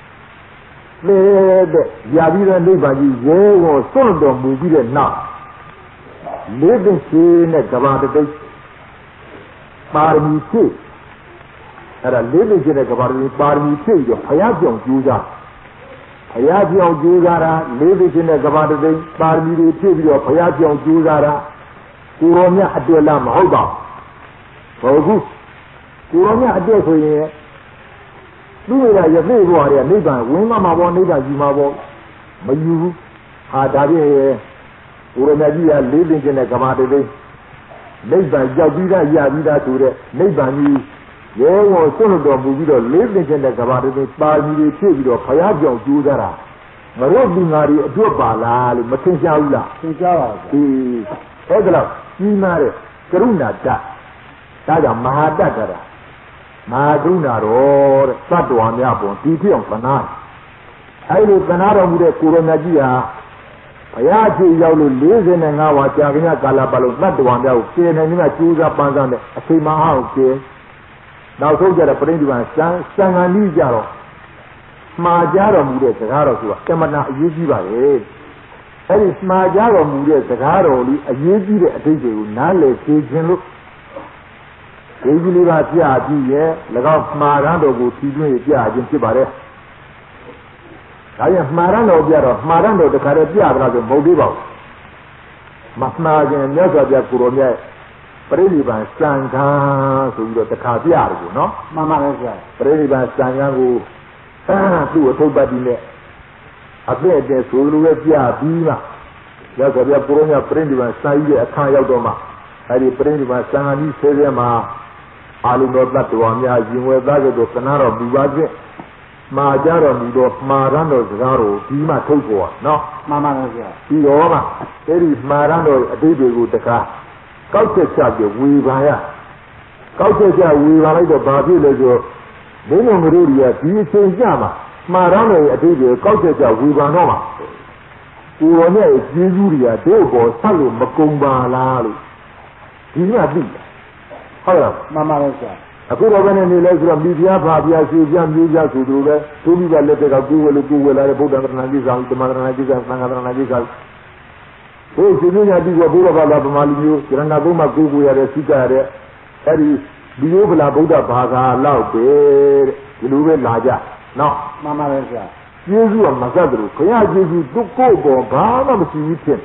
တဲ့ရပြီးတဲ့ဒိဋ္ဌာကြီးရဲကိုစွန့်တော်မူပြီးတဲ့နောက်လေးပင်ကြီးနဲ့ကဘာတသိပါရမီဖြည့်အဲ့ဒါလေးပင်ကြီးနဲ့ကဘာတသိပါရမီဖြည့်ပြီးတော့ဘုရားကြောင့်ကျူးစားဘုရားကြောင့်ကျူးစားတာလေးပင်ကြီးနဲ့ကဘာတသိပါရမီတွေဖြည့်ပြီးတော့ဘုရားကြောင့်ကျူးစားတာကိုရောမြတ်အတွက်လားမဟုတ်ပါဘူးဟုတ်ကိုရောမြတ်အတွက်ဆိုရင်သူ့ရဲ့ရသေဘဝတွေကနိဗ္ဗာန်ဝင်မှာပေါ့နိဗ္ဗာန်ကြီးမှာပေါ့မယူဘူးဟာဒါဖြင့်ကိုရောမြတ်ကြီးကလေးပင်ကြီးနဲ့ကဘာတသိနိဗ္ဗာန်ရောက်ပြီးသားရပြီးသားဆိုတဲ့နိဗ္ဗာန်ကြီးရဲဝံစွန့်တော်မူပြီးတော့လေးပင်ချင်းတဲ့ကဘာတွေပါကြီးတွေဖြစ်ပြီးတော့ဘုရားကြောင့်ကျိုးစားတာမတို့လူငါတွေအတွက်ပါလားလို့မသင်ရှားဘူးလားသင်ရှားပါဘူးဟုတ်ကဲ့ကြီးမားတဲ့ကရုဏာတတ်ဒါကြောင့်မဟာတတ်ကြတာမဟာကရုဏာတော်တဲ့သတ္တဝါများပေါ်ဒီဖြစ်အောင်သနာအဲ့ဒီသနာတော်မူတဲ့ကိုရမကြီးဟာဘုရားရှိရောက်လို့45ဝါကြာခဏကာလပတ်လုံးသတ္တဝါများကိုကျေနေနေကျိုးစားပန်းစားတဲ့အချိန်မအောင်ကျေနောက်ဆုံးကြတဲ့ပြိဋိဘံစံဃာနည်းကြတော့မှားကြတော်မူတဲ့စကားတော်ဆိုတာအမှန်တရားအရေးကြီးပါလေအဲ့ဒီမှားကြတော်မူတဲ့စကားတော်လေးအရေးကြီးတဲ့အတိတ်တွေကိုနားလည်သိခြင်းလို့ဒီကြီးလေးပါပြပြီးရဲ့၎င်းမှားရန်တော်ကိုထီတွင်းပြခြင်းဖြစ်ပါတယ်ဒါပြန်မှားရန်တော်ပြတော့မှားရန်တော်တခါတည်းပြသလားဆိုမဟုတ်သေးပါဘူးမမှားခြင်းမြတ်စွာဘုရားကိုရောမြတ်ပရိနိဗ္ဗာန်စံဃာဆိုပြီးတော့တခါပြရတယ်ကိုနော်မှန်ပါပဲဆရာပရိနိဗ္ဗာန်စံဃာကိုသူ့အထုပ်ပတ်ပြီးနဲ့အပြည့်အတဲ့ဆိုလိုပဲပြပြီးမှရသော်ပြပုရောမြတ်ပရိနိဗ္ဗာန်စာကြီးရဲ့အခါရောက်တော့မှအဲဒီပရိနိဗ္ဗာန်စံဃာကြီးဆဲဆဲမှာအာလုံတော်တ attva များရင်ဝဲသားကြတော့သနာတော်မူပါခြင်းမှာကြတော့မူတော့မှာရန်တော်စကားတော်ဒီမှထုတ်ပေါ်နော်မှန်ပါပဲဆရာပြီးတော့မှအဲဒီမှာရန်တော်အတိတ်တွေကိုတကားကောက်ချက်ချပြီးဝေဘာရကောက်ချက်ချဝေဘာလိုက်တော့ဘာဖြစ်လဲဆိုဘုန်းတော်တို့တွေကဒီအချိန်ကြမှာမှားရမ်းတဲ့အတိတ်ကိုကောက်ချက်ချဝေဘာတော့မှာကိုယ်တော်နဲ့ကျေးဇူးတွေကတို့ပေါ်ဆက်လို့မကုံပါလားလို့ဒီကသိဟုတ်လားမှန်ပါပဲဆရာအခုတော့ဘယ်နဲ့နေလဲဆိုတော့မိဖုရားဖာဖုရားရွှေပြမျိုးပြဆိုသူတို့ပဲသူမိကလက်ထက်ကကိုယ်ဝယ်လို့ကိုယ်ဝယ်လာတဲ့ဗုဒ္ဓဂရဏကိစ္စဓမ္မဂရဏကိစ္စသံဃာဂရဏကိစ္စဘုရားရှင်ညာတိကဘုရားဘာသာဗမာလူမျိုးရဏဂုံမှာကိုယ်ကိုရတဲ့စိတ်ကြတဲ့အဲ့ဒီဒီလိုဗလာဗုဒ္ဓဘာသာလောက်ပဲတဲ့ဒီလိုပဲလာကြနော်မှန်ပါပဲဆရာကျေးဇူးကမကတ်တယ်ခရကျေးဇူးသူကိုယ်ပေါ်ဘာမှမရှိဘူးဖြစ်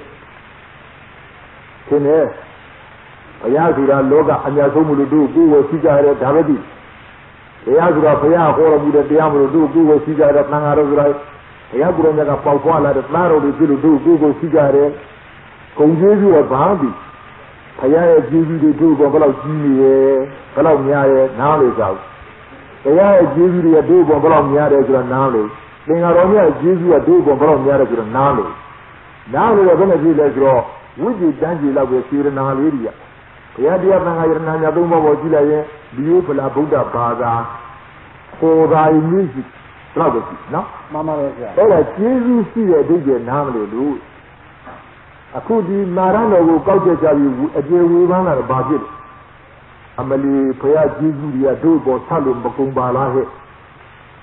နေဘုရားဆိုတာလောကအများဆုံးမလို့တို့ကိုယ်ဝစိကြရတဲ့ဒါပဲဒီဘုရားဆိုတာဘုရားဟောတော်မူတဲ့တရားမလို့တို့ကိုယ်ဝစိကြရတဲ့သံဃာတော်ဆိုတာဘုရားကိုယ်တော်ကပေါက်ဖွာလာတဲ့သားတော်တွေဖြစ်လို့တို့ကိုယ်ကိုစိကြရတယ်ဂုံကျေးဇူးကဘာမှဘုရားရဲ့ကျေးဇူးတွေတို့ပေါ်ဘယ်လောက်ကြီးနေရဲဘယ်လောက်များရဲနားလေကြဘူးဘုရားရဲ့ကျေးဇူးတွေတို့ပေါ်ဘယ်လောက်များတယ်ဆိုတာနားလေသင်္ဃာတော်မြတ်ကျေးဇူးကတို့ပေါ်ဘယ်လောက်များတယ်ဆိုတာနားလေတော့ဘယ်နဲ့ကြည့်လဲဆိုတော့ဝိจิตတန်းကြီးလောက်ပဲစေရနာလေးတွေကဘုရားတရားသံဃာယရဏညာသုံးပါးပေါ်ကြည့်လိုက်ရင်ဒီလိုဗလာဗုဒ္ဓဘာသာပေါ်သာရင်းကြီးတော့ပဲနော်မှန်ပါပဲဆရာအဲ့ဒါကျေးဇူးရှိတဲ့အဓိပ္ပာယ်နားမလို့လို့အခုဒီနာရတော်ကိုကောက်ချက်ချပြီးအကျေဝေဖန်လာတော့ဘာဖြစ်လဲအမလီဘုရားကျေးဇူးတွေကတို့ပေါ်ဆက်လို့မကုန်ပါလားဟဲ့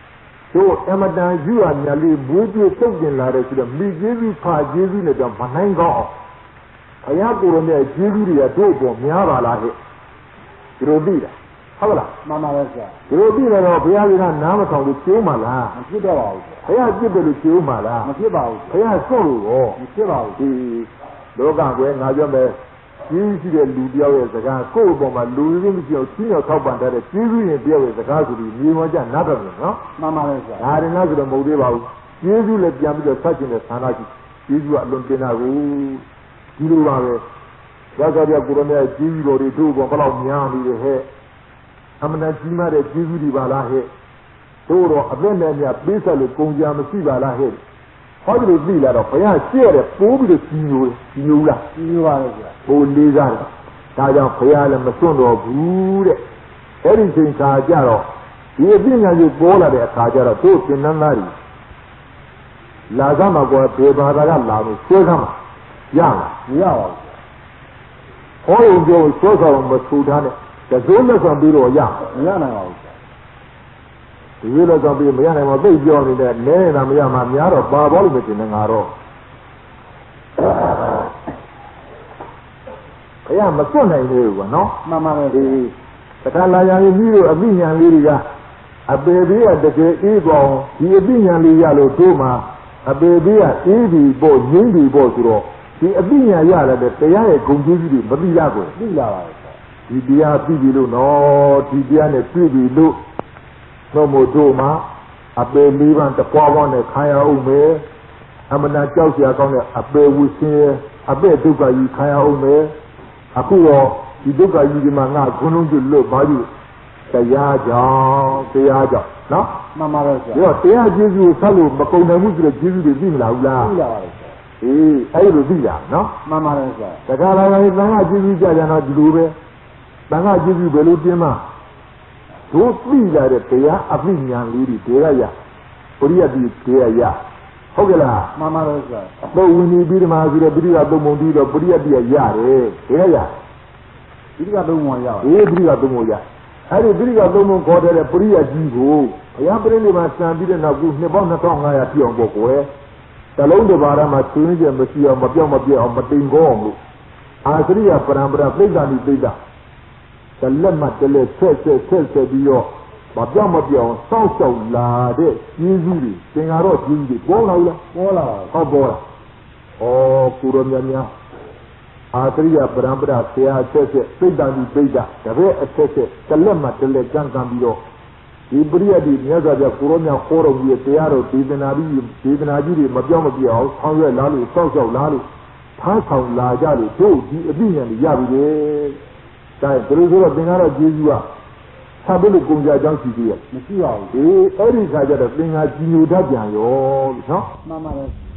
တို့အမတန်ယူရမြလေးမွေးပြတုတ်တင်လာတဲ့ဆိုတော့မိကျေးဇူးဖာကျေးဇူးနဲ့တော့မနိုင်ကောင်းဘုရားကိုယ်တော်မြတ်ကျေးဇူးတွေကတို့ပေါ်များပါလားဟဲ့ဒီလိုသိတာဟုတ်လားမှန်ပါပဲဆရာဒီလိုသိတော့ဘုရားကနားမထောင်လို့ကျိုးမှလားမဖြစ်တော့ပါဘူးဘုရားပြစ်တယ်လို့ကျိုးမှလားမဖြစ်ပါဘူးဘုရားဆွတ်လို့ရောမဖြစ်ပါဘူးဒီလောကကွယ်ငါပြောမယ်ကြီးရှိတဲ့လူတယောက်ရဲ့စကားကိုယ့်အပေါ်မှာလူရင်းမရှိအောင်ချင်းရောက်ထောက်ပံ့တဲ့ကျေးဇူးရင်တယောက်ရဲ့စကားဆိုပြီးမြေမောကြနားတော့တယ်နော်မှန်ပါပဲဆရာဒါရင်လားဆိုတော့မဟုတ်သေးပါဘူးကျေးဇူးလည်းပြန်ပြီးတော့ဆက်ကျင်တဲ့ဆန္ဒရှိကျေးဇူးကအလွန်တင်တာကိုဒီလိုပါပဲရသော်ပြကိုရမေကျေးဇူးတော်တွေတို့ဘောဘလောက်များနေတယ်ဟဲ့အမှန်တန်ကြီးမားတဲ့ကျေးဇူးတွေပါလားဟဲ့တို့တော့အသက်နဲ့မြတ်ပေးဆက်လို့ကုန်ကြမရှိပါလားဟဲ့ဟောဒီလိုသိလာတော့ဘုရားရှေ့ရတယ်ပိုးပြီးတော့ကြီးညိုလားကြီးညိုပါလေကြာဟိုလေးစားတယ်ဒါကြောင့်ဘုရားလည်းမစွန့်တော်ဘူးတဲ့အဲ့ဒီချိန်ခါကျတော့ဒီအပြည့်ညာကြီးပေါ်လာတဲ့အခါကျတော့တို့သင်္นานသားတွေလာကြမှာကွာဘေဘာသာကလာလို့ဆွဲကြမှာရမှာမရပါဘူးဟောရင်ပြောဆွဲဆောင်မထူထားနဲ့တစိုးလက်ဆောင်ပြီးတော့ရမရနိုင်ပါဘူးဒီလိုလက်ဆောင်ပြီးမရနိုင်ပါသိပြောနေတဲ့နဲနေတာမရမှာများတော့ပါပေါ်လို့မတင်နေငါတော့ဘုရားမစွန့်နိုင်သေးဘူးကွာနော်မှန်ပါပဲဒီတခါလာရရင်ပြီးတော့အပိညာလေးတွေကအပေပေးကတကယ်အေးပေါင်းဒီအပိညာလေးရလို့တို့မှာအပေပေးကအေးပြီးပေါ့ငင်းပြီးပေါ့ဆိုတော့ဒီအပိညာရလာတဲ့တရားရဲ့ဂုဏ်ကျေးဇူးတွေမသိရဘူးသိလာပါဘူးဒီတရားသိပြီလို့နော်ဒီတရားနဲ့တွေ့ပြီလို့တို့မို့တို့မှာအပေလေးပန်းတပွားပွားနဲ့ခံရအောင်မယ်အမှန်တရားကြောက်เสียကောင်းတဲ့အပေဝဆင်းအပေဒုက္ခကြီးခံရအောင်မယ်အခုတော့ဒီဒုက္ခကြီးဒီမှာငါခွန်းလုံးကျွလွတ်ပါပြီတရားကြောင့်နော်မှန်ပါပဲဆရာဒါတရားကျေးဇူးကိုဆက်လို့မကုန်နိုင်ဘူးဆိုတော့ကျေးဇူးတွေသိမလားဘူးလားသိပါပါဆရာအေးအဲ့လိုသိတာနော်မှန်ပါတယ်ဆရာတခါလာရင်သံဃာကျေးဇူးကြကြတော့ဒီလိုပဲသံဃာကျေးဇူးဘယ်လိုတင်းမှာတို့သိလာတဲ့တရားအပိညာလေးတွေဒေရရပရိယတ်ဒီဒေရရဟုတ်ကလားမှန်ပါတယ်ဆရာဘုဝိနည်းပြီးဓမ္မဆိုတဲ့ပရိယတ်သုံးပုံပြီးတော့ပရိယတ်တိရတယ်ဒေရရပရိယတ်သုံးပုံရအေးပရိယတ်သုံးပုံရအဲ့ဒီပရိယတ်သုံးပုံခေါ်တဲ့ပရိယတ်ကြီးကိုဘုရားပြည့်နေမှာစံပြီးတဲ့နောက်ခုနှစ်ပေါင်း2500ပြည့်အောင်ပေါ့ကွယ်တလုံးတစ်ပါးမှာသွင်းချက်မရှိအောင်မပြောင်းမပြည့်အောင်မတိမ်ခေါအောင်လို့အာသရိယပရံပရာပြိဿာနိပြိဿတလက်မှတလက်ဆက်ပြီးတော့မပြောင်းမပြောင်းစောက်ရှောက်လာတဲ့ကျေးဇူးတွေသင်္ဃာတော့ကျေးဇူးတွေပေါ်လာလားပေါ်လာဟုတ်ပေါ်လာဩကိုရောမြတ်အာသရိယပရံပရာဆရာဆက်ပြိဿာနိပြိဿတပည့်အဆက်တလက်မှတလက်ကြံကံပြီးတော့ဒီပရိယတ်ဒီမြတ်စွာဘုရားကိုရောမြတ်ခေါ်တော်မူတဲ့တရားတော်ဒေသနာကြီးတွေမပြောင်းမပြအောင်ဆောင်းရွက်လာလို့စောက်ရှောက်လာလို့ထားဆောင်လာကြလို့တို့ဒီအပြည့်ဉာဏ်ကြီးရပြီလေဒါဘယ်လိုဆိုတော့သင်္ကားတော့ကျေးဇူးကဆက်ပြီးလို့ကုန်ကြအကြောင်းရှိသေးရဲ့မရှိပါဘူးဒီအဲ့ဒီခါကျတော့သင်္ကားကြီးညိုတတ်ပြန်ရောလို့နော်မှန်ပါတယ်